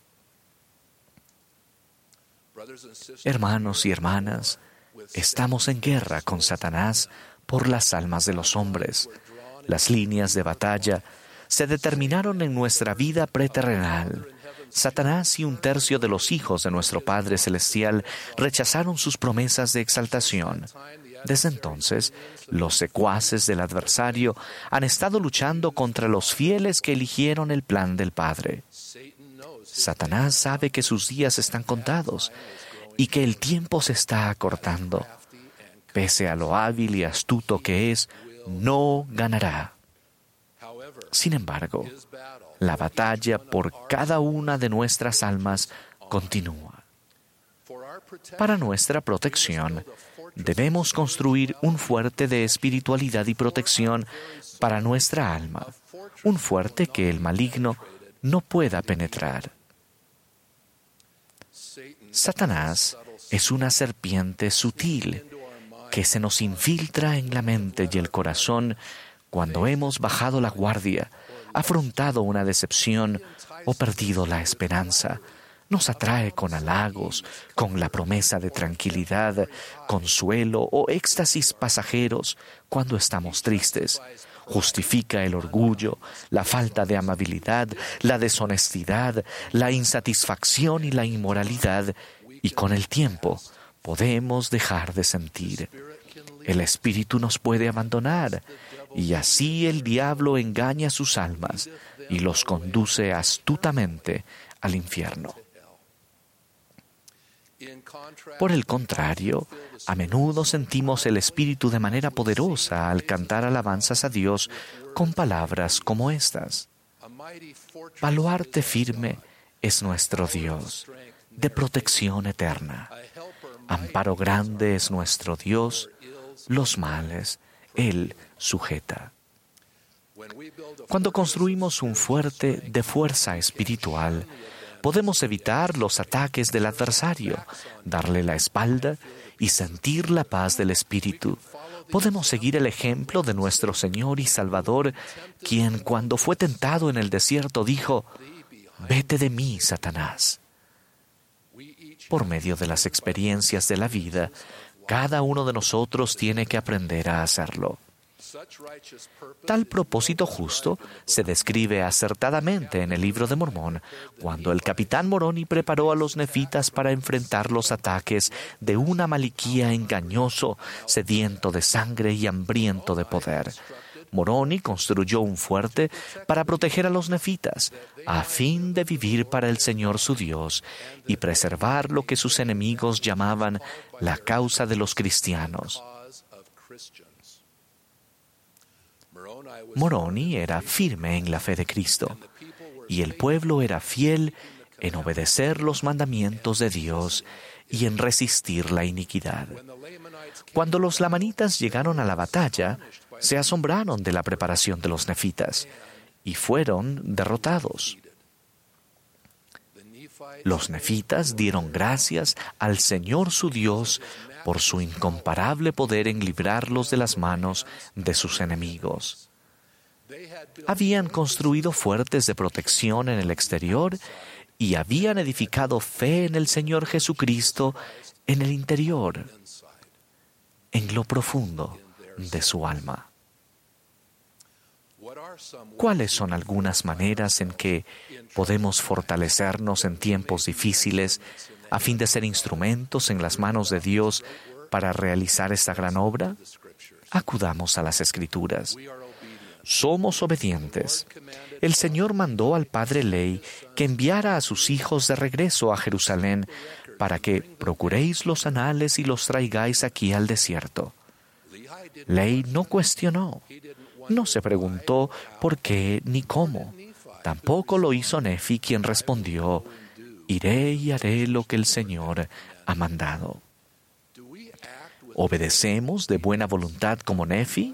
Hermanos y hermanas, estamos en guerra con Satanás por las almas de los hombres. Las líneas de batalla se determinaron en nuestra vida preterrenal. Satanás y 1/3 de los hijos de nuestro Padre Celestial rechazaron sus promesas de exaltación. Desde entonces, los secuaces del adversario han estado luchando contra los fieles que eligieron el plan del Padre. Satanás sabe que sus días están contados y que el tiempo se está acortando. Pese a lo hábil y astuto que es, no ganará. Sin embargo, la batalla por cada una de nuestras almas continúa. Para nuestra protección, debemos construir un fuerte de espiritualidad y protección para nuestra alma, un fuerte que el maligno no pueda penetrar. Satanás es una serpiente sutil que se nos infiltra en la mente y el corazón cuando hemos bajado la guardia, afrontado una decepción o perdido la esperanza. Nos atrae con halagos, con la promesa de tranquilidad, consuelo o éxtasis pasajeros cuando estamos tristes. Justifica el orgullo, la falta de amabilidad, la deshonestidad, la insatisfacción y la inmoralidad, y con el tiempo podemos dejar de sentir. El espíritu nos puede abandonar, y así el diablo engaña sus almas y los conduce astutamente al infierno. Por el contrario, a menudo sentimos el Espíritu de manera poderosa al cantar alabanzas a Dios con palabras como estas. Baluarte firme es nuestro Dios, de protección eterna. Amparo grande es nuestro Dios, los males Él sujeta. Cuando construimos un fuerte de fuerza espiritual, podemos evitar los ataques del adversario, darle la espalda y sentir la paz del Espíritu. Podemos seguir el ejemplo de nuestro Señor y Salvador, quien cuando fue tentado en el desierto dijo: «Vete de mí, Satanás». Por medio de las experiencias de la vida, cada uno de nosotros tiene que aprender a hacerlo. Tal propósito justo se describe acertadamente en el Libro de Mormón, cuando el capitán Moroni preparó a los nefitas para enfrentar los ataques de un amalequía engañoso, sediento de sangre y hambriento de poder. Moroni construyó un fuerte para proteger a los nefitas, a fin de vivir para el Señor su Dios y preservar lo que sus enemigos llamaban la causa de los cristianos. Moroni era firme en la fe de Cristo, y el pueblo era fiel en obedecer los mandamientos de Dios y en resistir la iniquidad. Cuando los lamanitas llegaron a la batalla, se asombraron de la preparación de los nefitas y fueron derrotados. Los nefitas dieron gracias al Señor su Dios por su incomparable poder en librarlos de las manos de sus enemigos. Habían construido fuertes de protección en el exterior y habían edificado fe en el Señor Jesucristo en el interior, en lo profundo de su alma. ¿Cuáles son algunas maneras en que podemos fortalecernos en tiempos difíciles a fin de ser instrumentos en las manos de Dios para realizar esta gran obra? Acudamos a las Escrituras. Somos obedientes. El Señor mandó al padre Ley que enviara a sus hijos de regreso a Jerusalén para que procuréis los anales y los traigáis aquí al desierto. Ley no cuestionó. No se preguntó por qué ni cómo. Tampoco lo hizo Nefi, quien respondió: «Iré y haré lo que el Señor ha mandado». ¿Obedecemos de buena voluntad como Nefi?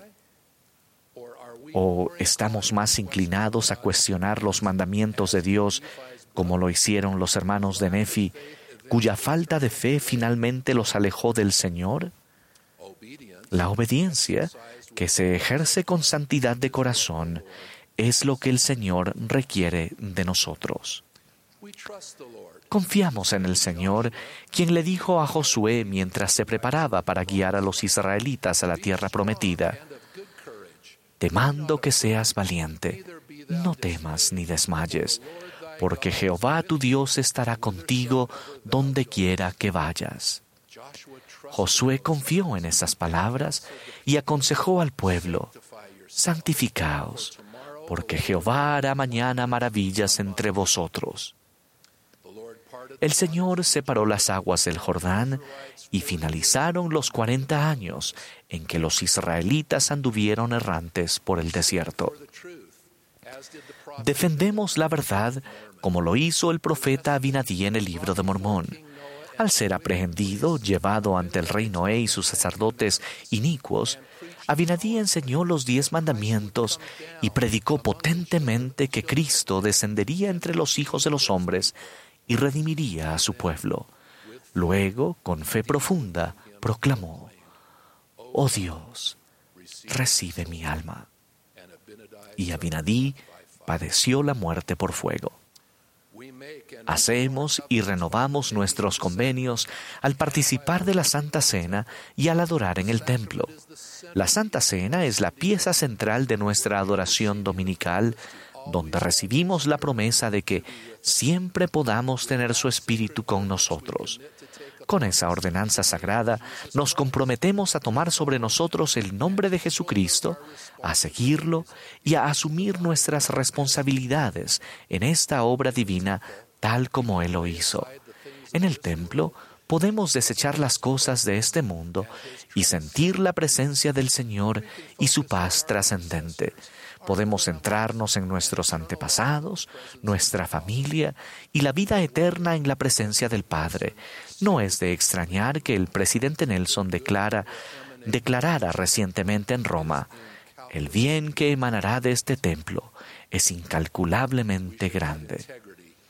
¿O estamos más inclinados a cuestionar los mandamientos de Dios como lo hicieron los hermanos de Nefi, cuya falta de fe finalmente los alejó del Señor? La obediencia, que se ejerce con santidad de corazón, es lo que el Señor requiere de nosotros. Confiamos en el Señor, quien le dijo a Josué mientras se preparaba para guiar a los israelitas a la tierra prometida: «Te mando que seas valiente, no temas ni desmayes, porque Jehová tu Dios estará contigo donde quiera que vayas». Josué confió en esas palabras y aconsejó al pueblo: «Santificaos, porque Jehová hará mañana maravillas entre vosotros». El Señor separó las aguas del Jordán y finalizaron los 40 años en que los israelitas anduvieron errantes por el desierto. Defendemos la verdad como lo hizo el profeta Abinadí en el Libro de Mormón. Al ser aprehendido, llevado ante el rey Noé y sus sacerdotes inicuos, Abinadí enseñó los 10 mandamientos y predicó potentemente que Cristo descendería entre los hijos de los hombres y redimiría a su pueblo. Luego, con fe profunda, proclamó: «Oh Dios, recibe mi alma». Y Abinadí padeció la muerte por fuego. Hacemos y renovamos nuestros convenios al participar de la Santa Cena y al adorar en el templo. La Santa Cena es la pieza central de nuestra adoración dominical, donde recibimos la promesa de que siempre podamos tener su Espíritu con nosotros. Con esa ordenanza sagrada, nos comprometemos a tomar sobre nosotros el nombre de Jesucristo, a seguirlo y a asumir nuestras responsabilidades en esta obra divina tal como Él lo hizo. En el templo podemos desechar las cosas de este mundo y sentir la presencia del Señor y su paz trascendente. Podemos centrarnos en nuestros antepasados, nuestra familia y la vida eterna en la presencia del Padre. No es de extrañar que el presidente Nelson declarara recientemente en Roma: «El bien que emanará de este templo es incalculablemente grande».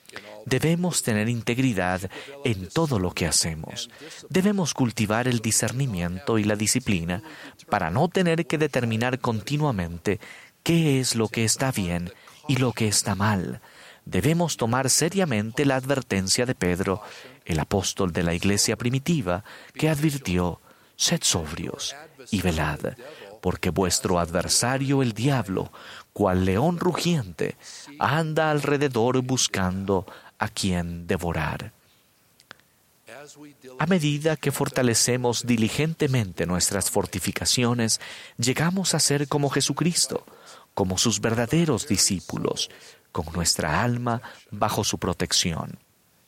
Debemos tener integridad en todo lo que hacemos. Debemos cultivar el discernimiento y la disciplina para no tener que determinar continuamente qué es lo que está bien y lo que está mal. Debemos tomar seriamente la advertencia de Pedro, el apóstol de la iglesia primitiva, que advirtió: «Sed sobrios y velad, porque vuestro adversario el diablo, cual león rugiente, anda alrededor buscando a quien devorar». A medida que fortalecemos diligentemente nuestras fortificaciones, llegamos a ser como Jesucristo, como sus verdaderos discípulos, con nuestra alma bajo su protección.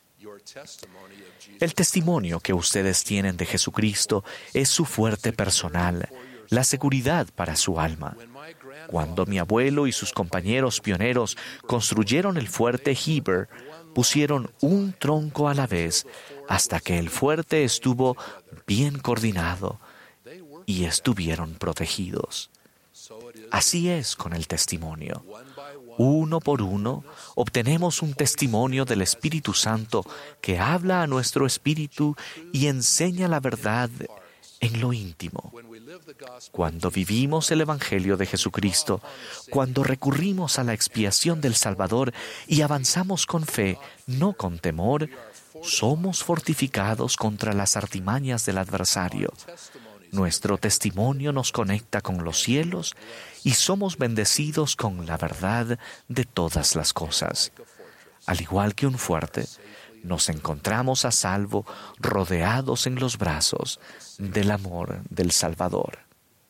El testimonio que ustedes tienen de Jesucristo es su fuerte personal, la seguridad para su alma. Cuando mi abuelo y sus compañeros pioneros construyeron el fuerte Heber, pusieron un tronco a la vez hasta que el fuerte estuvo bien coordinado y estuvieron protegidos. Así es con el testimonio. Uno por uno, obtenemos un testimonio del Espíritu Santo que habla a nuestro espíritu y enseña la verdad en lo íntimo. Cuando vivimos el Evangelio de Jesucristo, cuando recurrimos a la expiación del Salvador y avanzamos con fe, no con temor, somos fortificados contra las artimañas del adversario. Nuestro testimonio nos conecta con los cielos y somos bendecidos con la verdad de todas las cosas. Al igual que un fuerte, nos encontramos a salvo, rodeados en los brazos del amor del Salvador.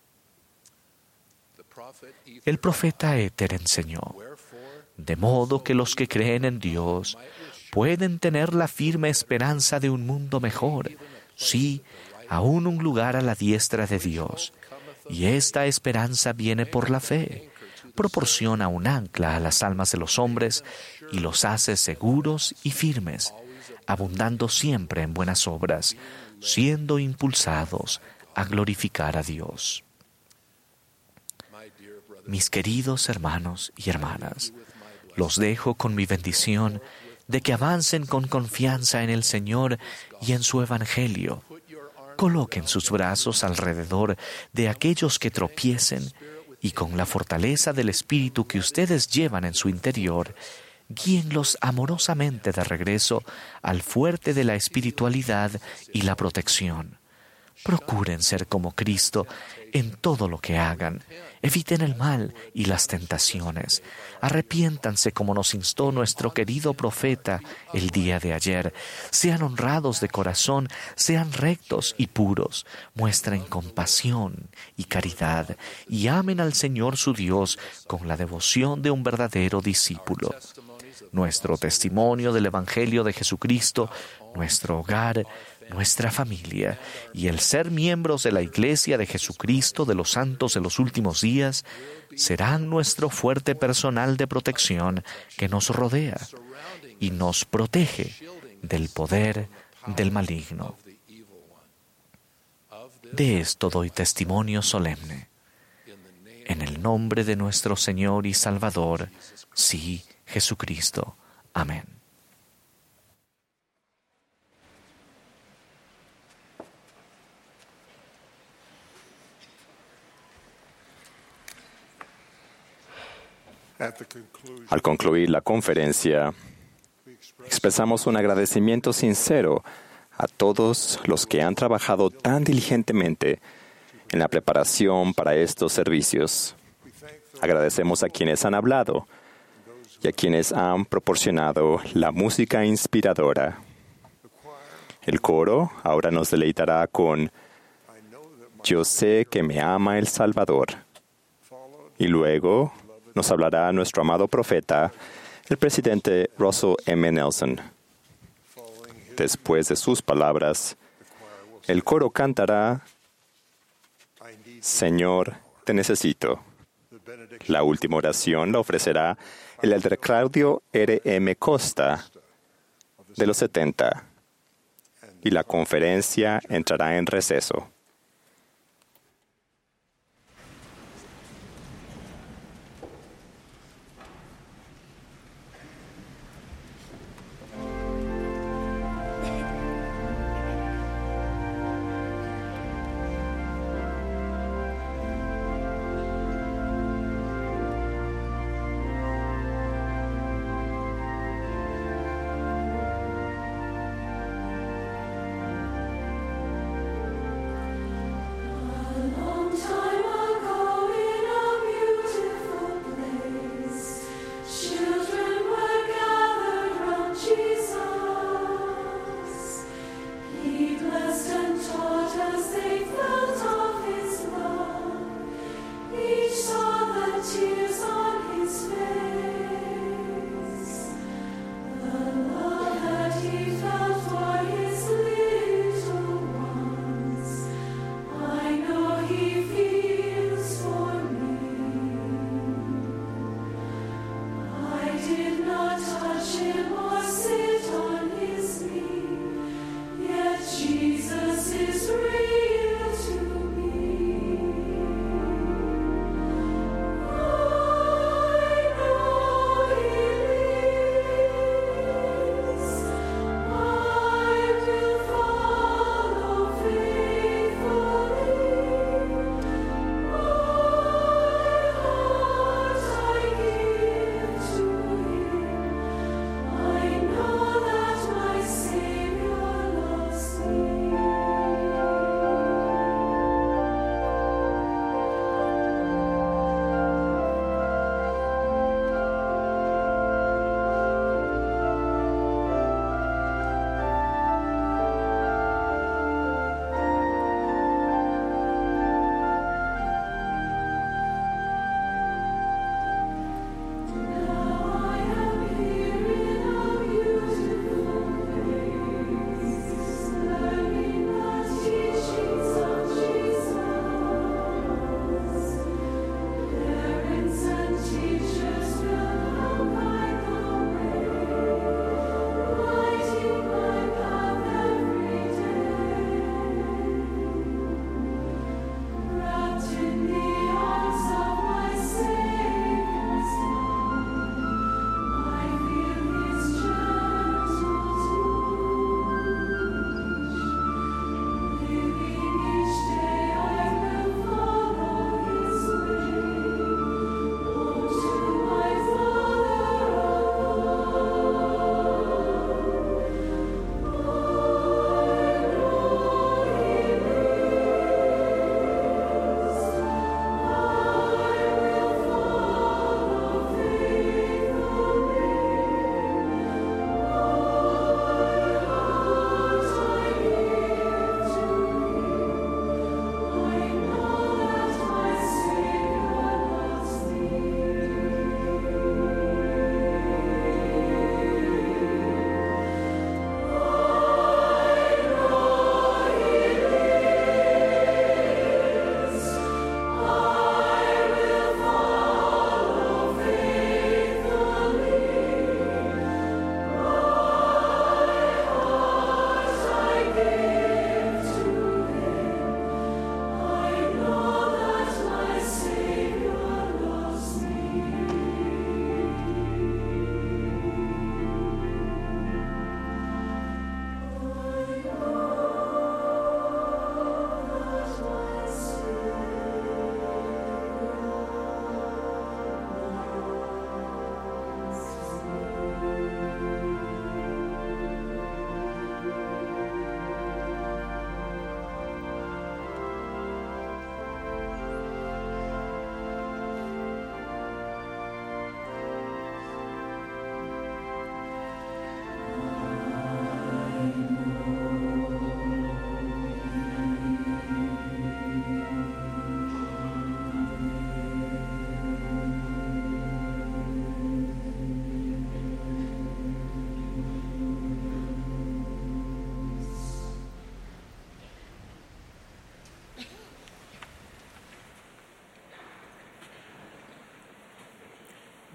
El profeta Éter enseñó: «De modo que los que creen en Dios pueden tener la firme esperanza de un mundo mejor, sí, aún un lugar a la diestra de Dios. Y esta esperanza viene por la fe, proporciona un ancla a las almas de los hombres y los hace seguros y firmes, abundando siempre en buenas obras, siendo impulsados a glorificar a Dios». Mis queridos hermanos y hermanas, los dejo con mi bendición de que avancen con confianza en el Señor y en su Evangelio. Coloquen sus brazos alrededor de aquellos que tropiecen y con la fortaleza del Espíritu que ustedes llevan en su interior, guíenlos amorosamente de regreso al fuerte de la espiritualidad y la protección. Procuren ser como Cristo en todo lo que hagan. Eviten el mal y las tentaciones. Arrepiéntanse como nos instó nuestro querido profeta el día de ayer. Sean honrados de corazón, sean rectos y puros. Muestren compasión y caridad y amen al Señor su Dios con la devoción de un verdadero discípulo. Nuestro testimonio del Evangelio de Jesucristo, nuestro hogar, nuestra familia y el ser miembros de la Iglesia de Jesucristo de los Santos de los Últimos Días serán nuestro fuerte personal de protección que nos rodea y nos protege del poder del maligno. De esto doy testimonio solemne. En el nombre de nuestro Señor y Salvador, sí, Jesucristo. Amén. Al concluir la conferencia, expresamos un agradecimiento sincero a todos los que han trabajado tan diligentemente en la preparación para estos servicios. Agradecemos a quienes han hablado y a quienes han proporcionado la música inspiradora. El coro ahora nos deleitará con «Yo sé que me ama el Salvador». Y luego nos hablará nuestro amado profeta, el presidente Russell M. Nelson. Después de sus palabras, el coro cantará «Señor, te necesito». La última oración la ofrecerá el elder Claudio R. M. Costa, de los 70, y la conferencia entrará en receso.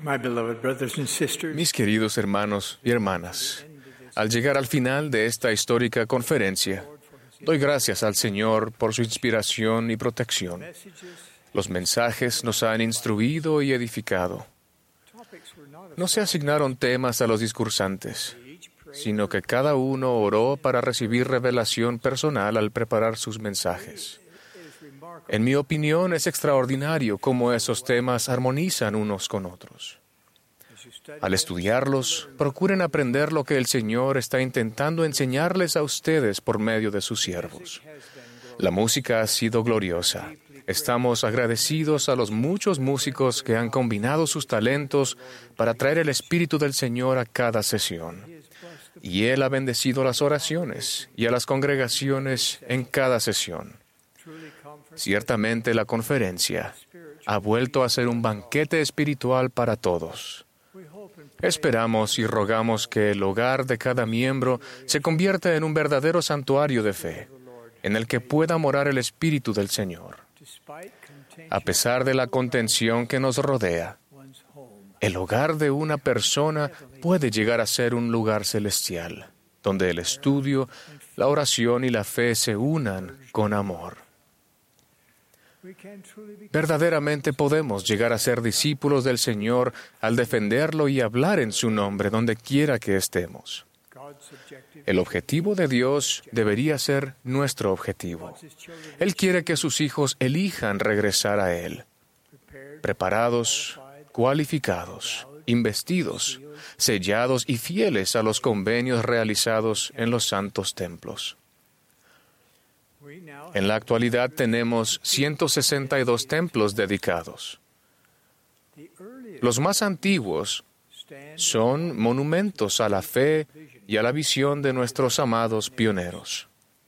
Mis queridos hermanos y hermanas, al llegar al final de esta histórica conferencia, doy gracias al Señor por su inspiración y protección. Los mensajes nos han instruido y edificado. No se asignaron temas a los discursantes, sino que cada uno oró para recibir revelación personal al preparar sus mensajes. En mi opinión, es extraordinario cómo esos temas armonizan unos con otros. Al estudiarlos, procuren aprender lo que el Señor está intentando enseñarles a ustedes por medio de sus siervos. La música ha sido gloriosa. Estamos agradecidos a los muchos músicos que han combinado sus talentos para traer el Espíritu del Señor a cada sesión. Y Él ha bendecido las oraciones y a las congregaciones en cada sesión. Ciertamente la conferencia ha vuelto a ser un banquete espiritual para todos. Esperamos y rogamos que el hogar de cada miembro se convierta en un verdadero santuario de fe, en el que pueda morar el Espíritu del Señor. A pesar de la contención que nos rodea, el hogar de una persona puede llegar a ser un lugar celestial, donde el estudio, la oración y la fe se unan con amor. Verdaderamente podemos llegar a ser discípulos del Señor al defenderlo y hablar en su nombre donde quiera que estemos. El objetivo de Dios debería ser nuestro objetivo. Él quiere que sus hijos elijan regresar a Él, preparados, cualificados, investidos, sellados y fieles a los convenios realizados en los santos templos. En la actualidad tenemos 162 templos dedicados. Los más antiguos son monumentos a la fe y a la visión de nuestros amados pioneros.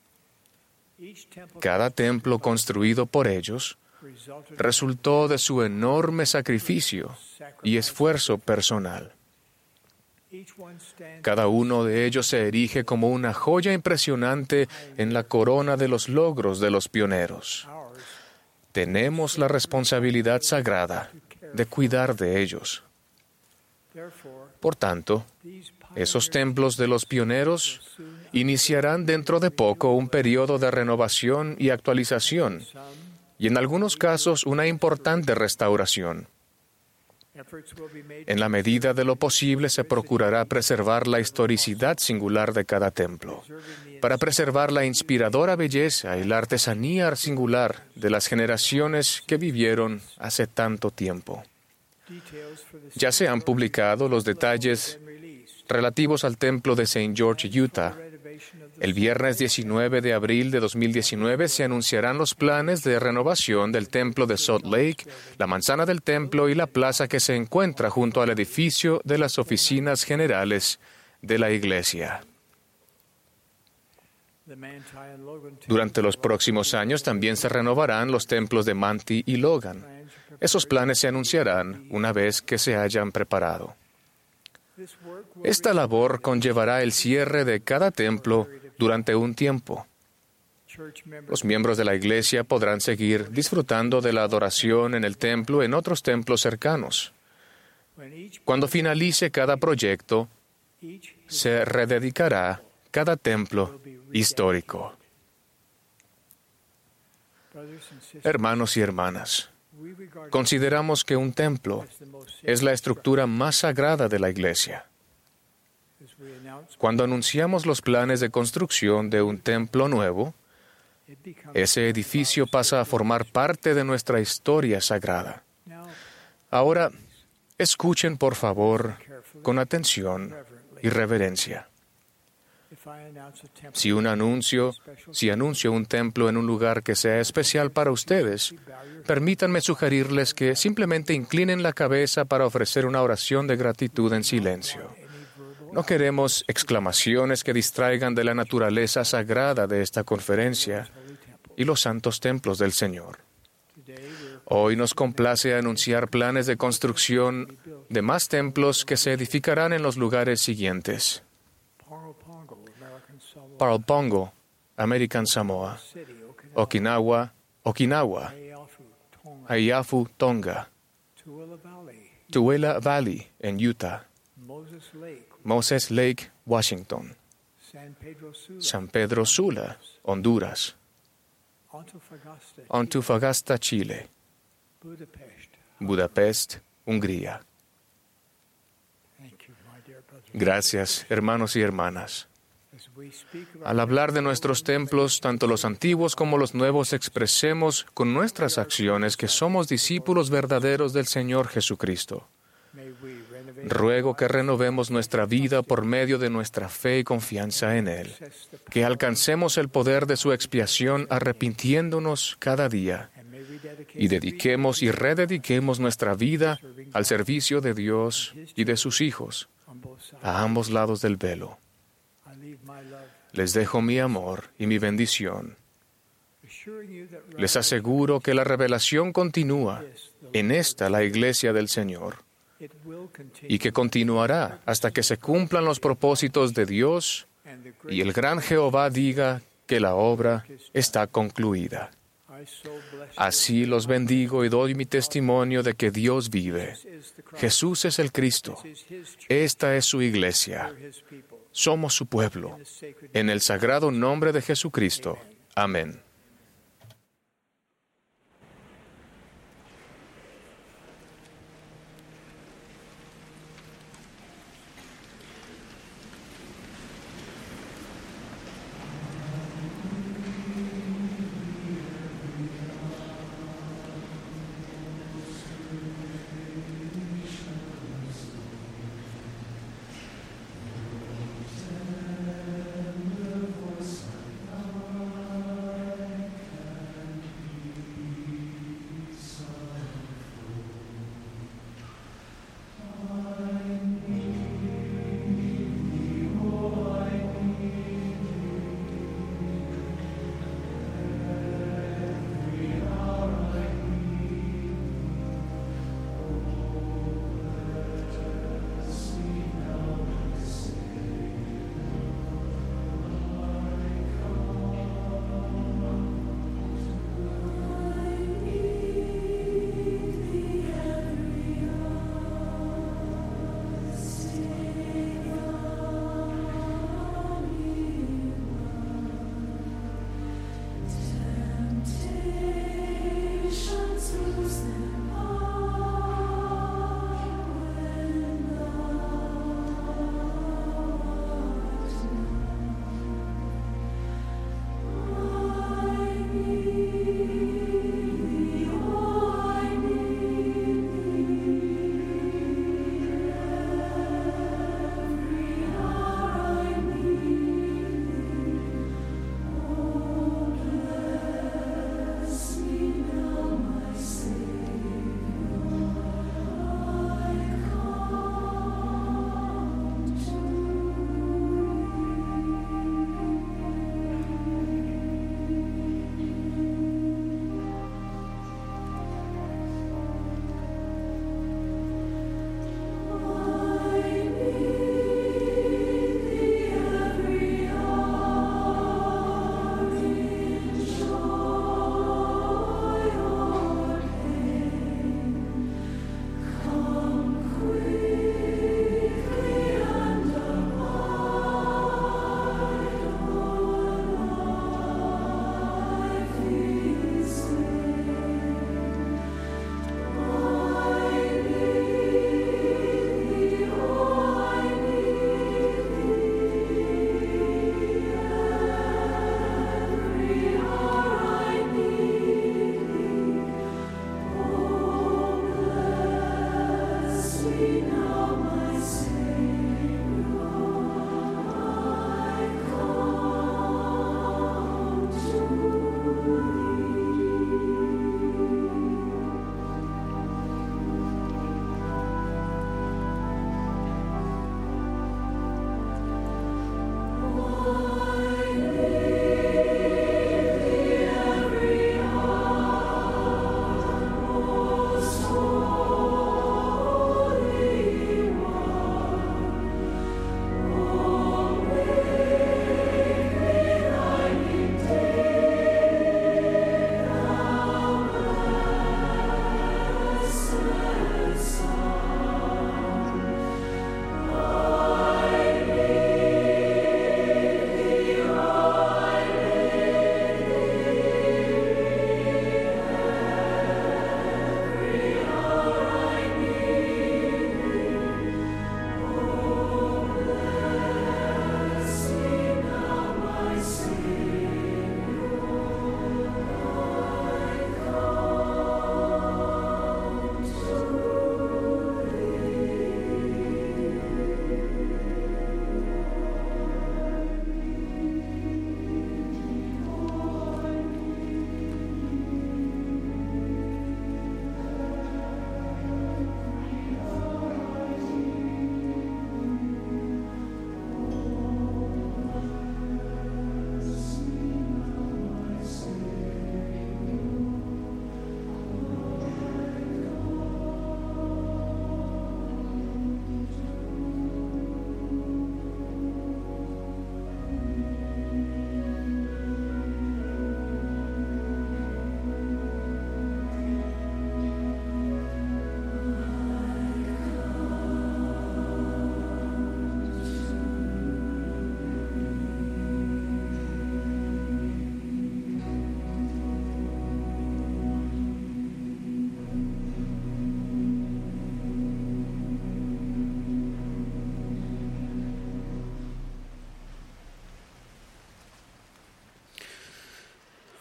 Cada templo construido por ellos resultó de su enorme sacrificio y esfuerzo personal. Cada uno de ellos se erige como una joya impresionante en la corona de los logros de los pioneros. Tenemos la responsabilidad sagrada de cuidar de ellos. Por tanto, esos templos de los pioneros iniciarán dentro de poco un periodo de renovación y actualización, y en algunos casos una importante restauración. En la medida de lo posible se procurará preservar la historicidad singular de cada templo, para preservar la inspiradora belleza y la artesanía singular de las generaciones que vivieron hace tanto tiempo. Ya se han publicado los detalles relativos al templo de St. George, Utah. El viernes 19 de abril de 2019 se anunciarán los planes de renovación del templo de Salt Lake, la manzana del templo y la plaza que se encuentra junto al edificio de las oficinas generales de la iglesia. Durante los próximos años también se renovarán los templos de Manti y Logan. Esos planes se anunciarán una vez que se hayan preparado. Esta labor conllevará el cierre de cada templo durante un tiempo. Los miembros de la iglesia podrán seguir disfrutando de la adoración en el templo en otros templos cercanos. Cuando finalice cada proyecto, se rededicará cada templo histórico. Hermanos y hermanas, consideramos que un templo es la estructura más sagrada de la iglesia. Cuando anunciamos los planes de construcción de un templo nuevo, ese edificio pasa a formar parte de nuestra historia sagrada. Ahora, escuchen por favor con atención y reverencia. Si anuncio un templo en un lugar que sea especial para ustedes, permítanme sugerirles que simplemente inclinen la cabeza para ofrecer una oración de gratitud en silencio. No queremos exclamaciones que distraigan de la naturaleza sagrada de esta conferencia y los santos templos del Señor. Hoy nos complace anunciar planes de construcción de más templos que se edificarán en los lugares siguientes: Parapongo, American Samoa; Okinawa, Aiyafu, Tonga; Tooele Valley, en Utah. Moses Lake, Washington. San Pedro Sula, Honduras. Antofagasta, Chile. Budapest, Hungría. Gracias, hermanos y hermanas. Al hablar de nuestros templos, tanto los antiguos como los nuevos, expresemos con nuestras acciones que somos discípulos verdaderos del Señor Jesucristo. Ruego que renovemos nuestra vida por medio de nuestra fe y confianza en Él, que alcancemos el poder de su expiación arrepintiéndonos cada día y dediquemos y redediquemos nuestra vida al servicio de Dios y de sus hijos, a ambos lados del velo. Les dejo mi amor y mi bendición. Les aseguro que la revelación continúa en esta, la Iglesia del Señor, y que continuará hasta que se cumplan los propósitos de Dios y el gran Jehová diga que la obra está concluida. Así los bendigo y doy mi testimonio de que Dios vive. Jesús es el Cristo. Esta es su Iglesia. Somos su pueblo. En el sagrado nombre de Jesucristo. Amén.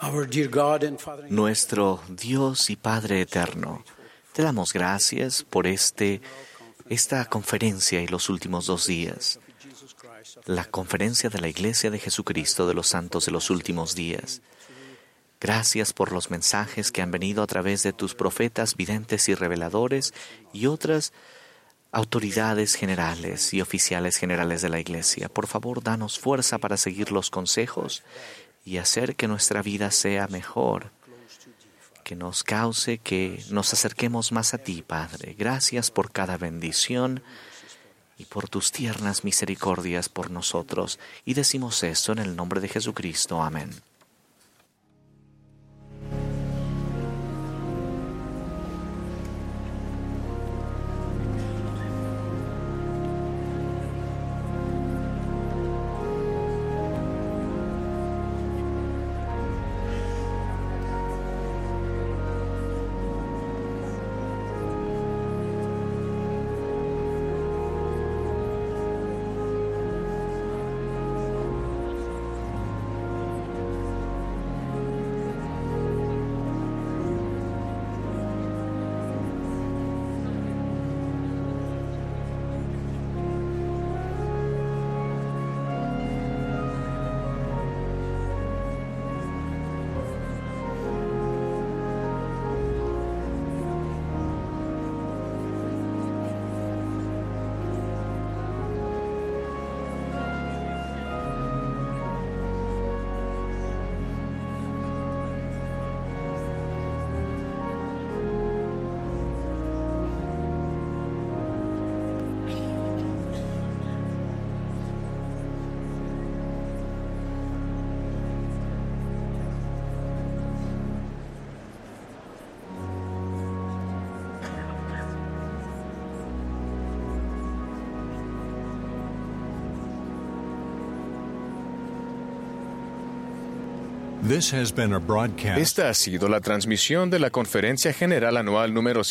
Nuestro Dios y Padre eterno, te damos gracias por esta conferencia y los últimos 2 días. La conferencia de la Iglesia de Jesucristo de los Santos de los Últimos Días. Gracias por los mensajes que han venido a través de tus profetas, videntes y reveladores y otras autoridades generales y oficiales generales de la Iglesia. Por favor, danos fuerza para seguir los consejos y hacer que nuestra vida sea mejor, que nos cause que nos acerquemos más a ti, Padre. Gracias por cada bendición y por tus tiernas misericordias por nosotros. Y decimos esto en el nombre de Jesucristo. Amén. Esta ha sido la transmisión de la Conferencia General Anual número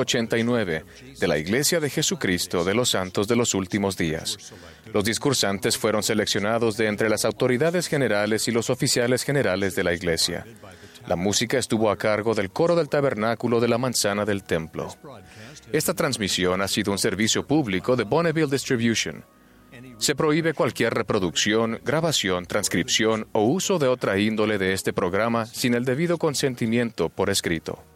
189 de la Iglesia de Jesucristo de los Santos de los Últimos Días. Los discursantes fueron seleccionados de entre las autoridades generales y los oficiales generales de la Iglesia. La música estuvo a cargo del coro del tabernáculo de la manzana del templo. Esta transmisión ha sido un servicio público de Bonneville Distribution. Se prohíbe cualquier reproducción, grabación, transcripción o uso de otra índole de este programa sin el debido consentimiento por escrito.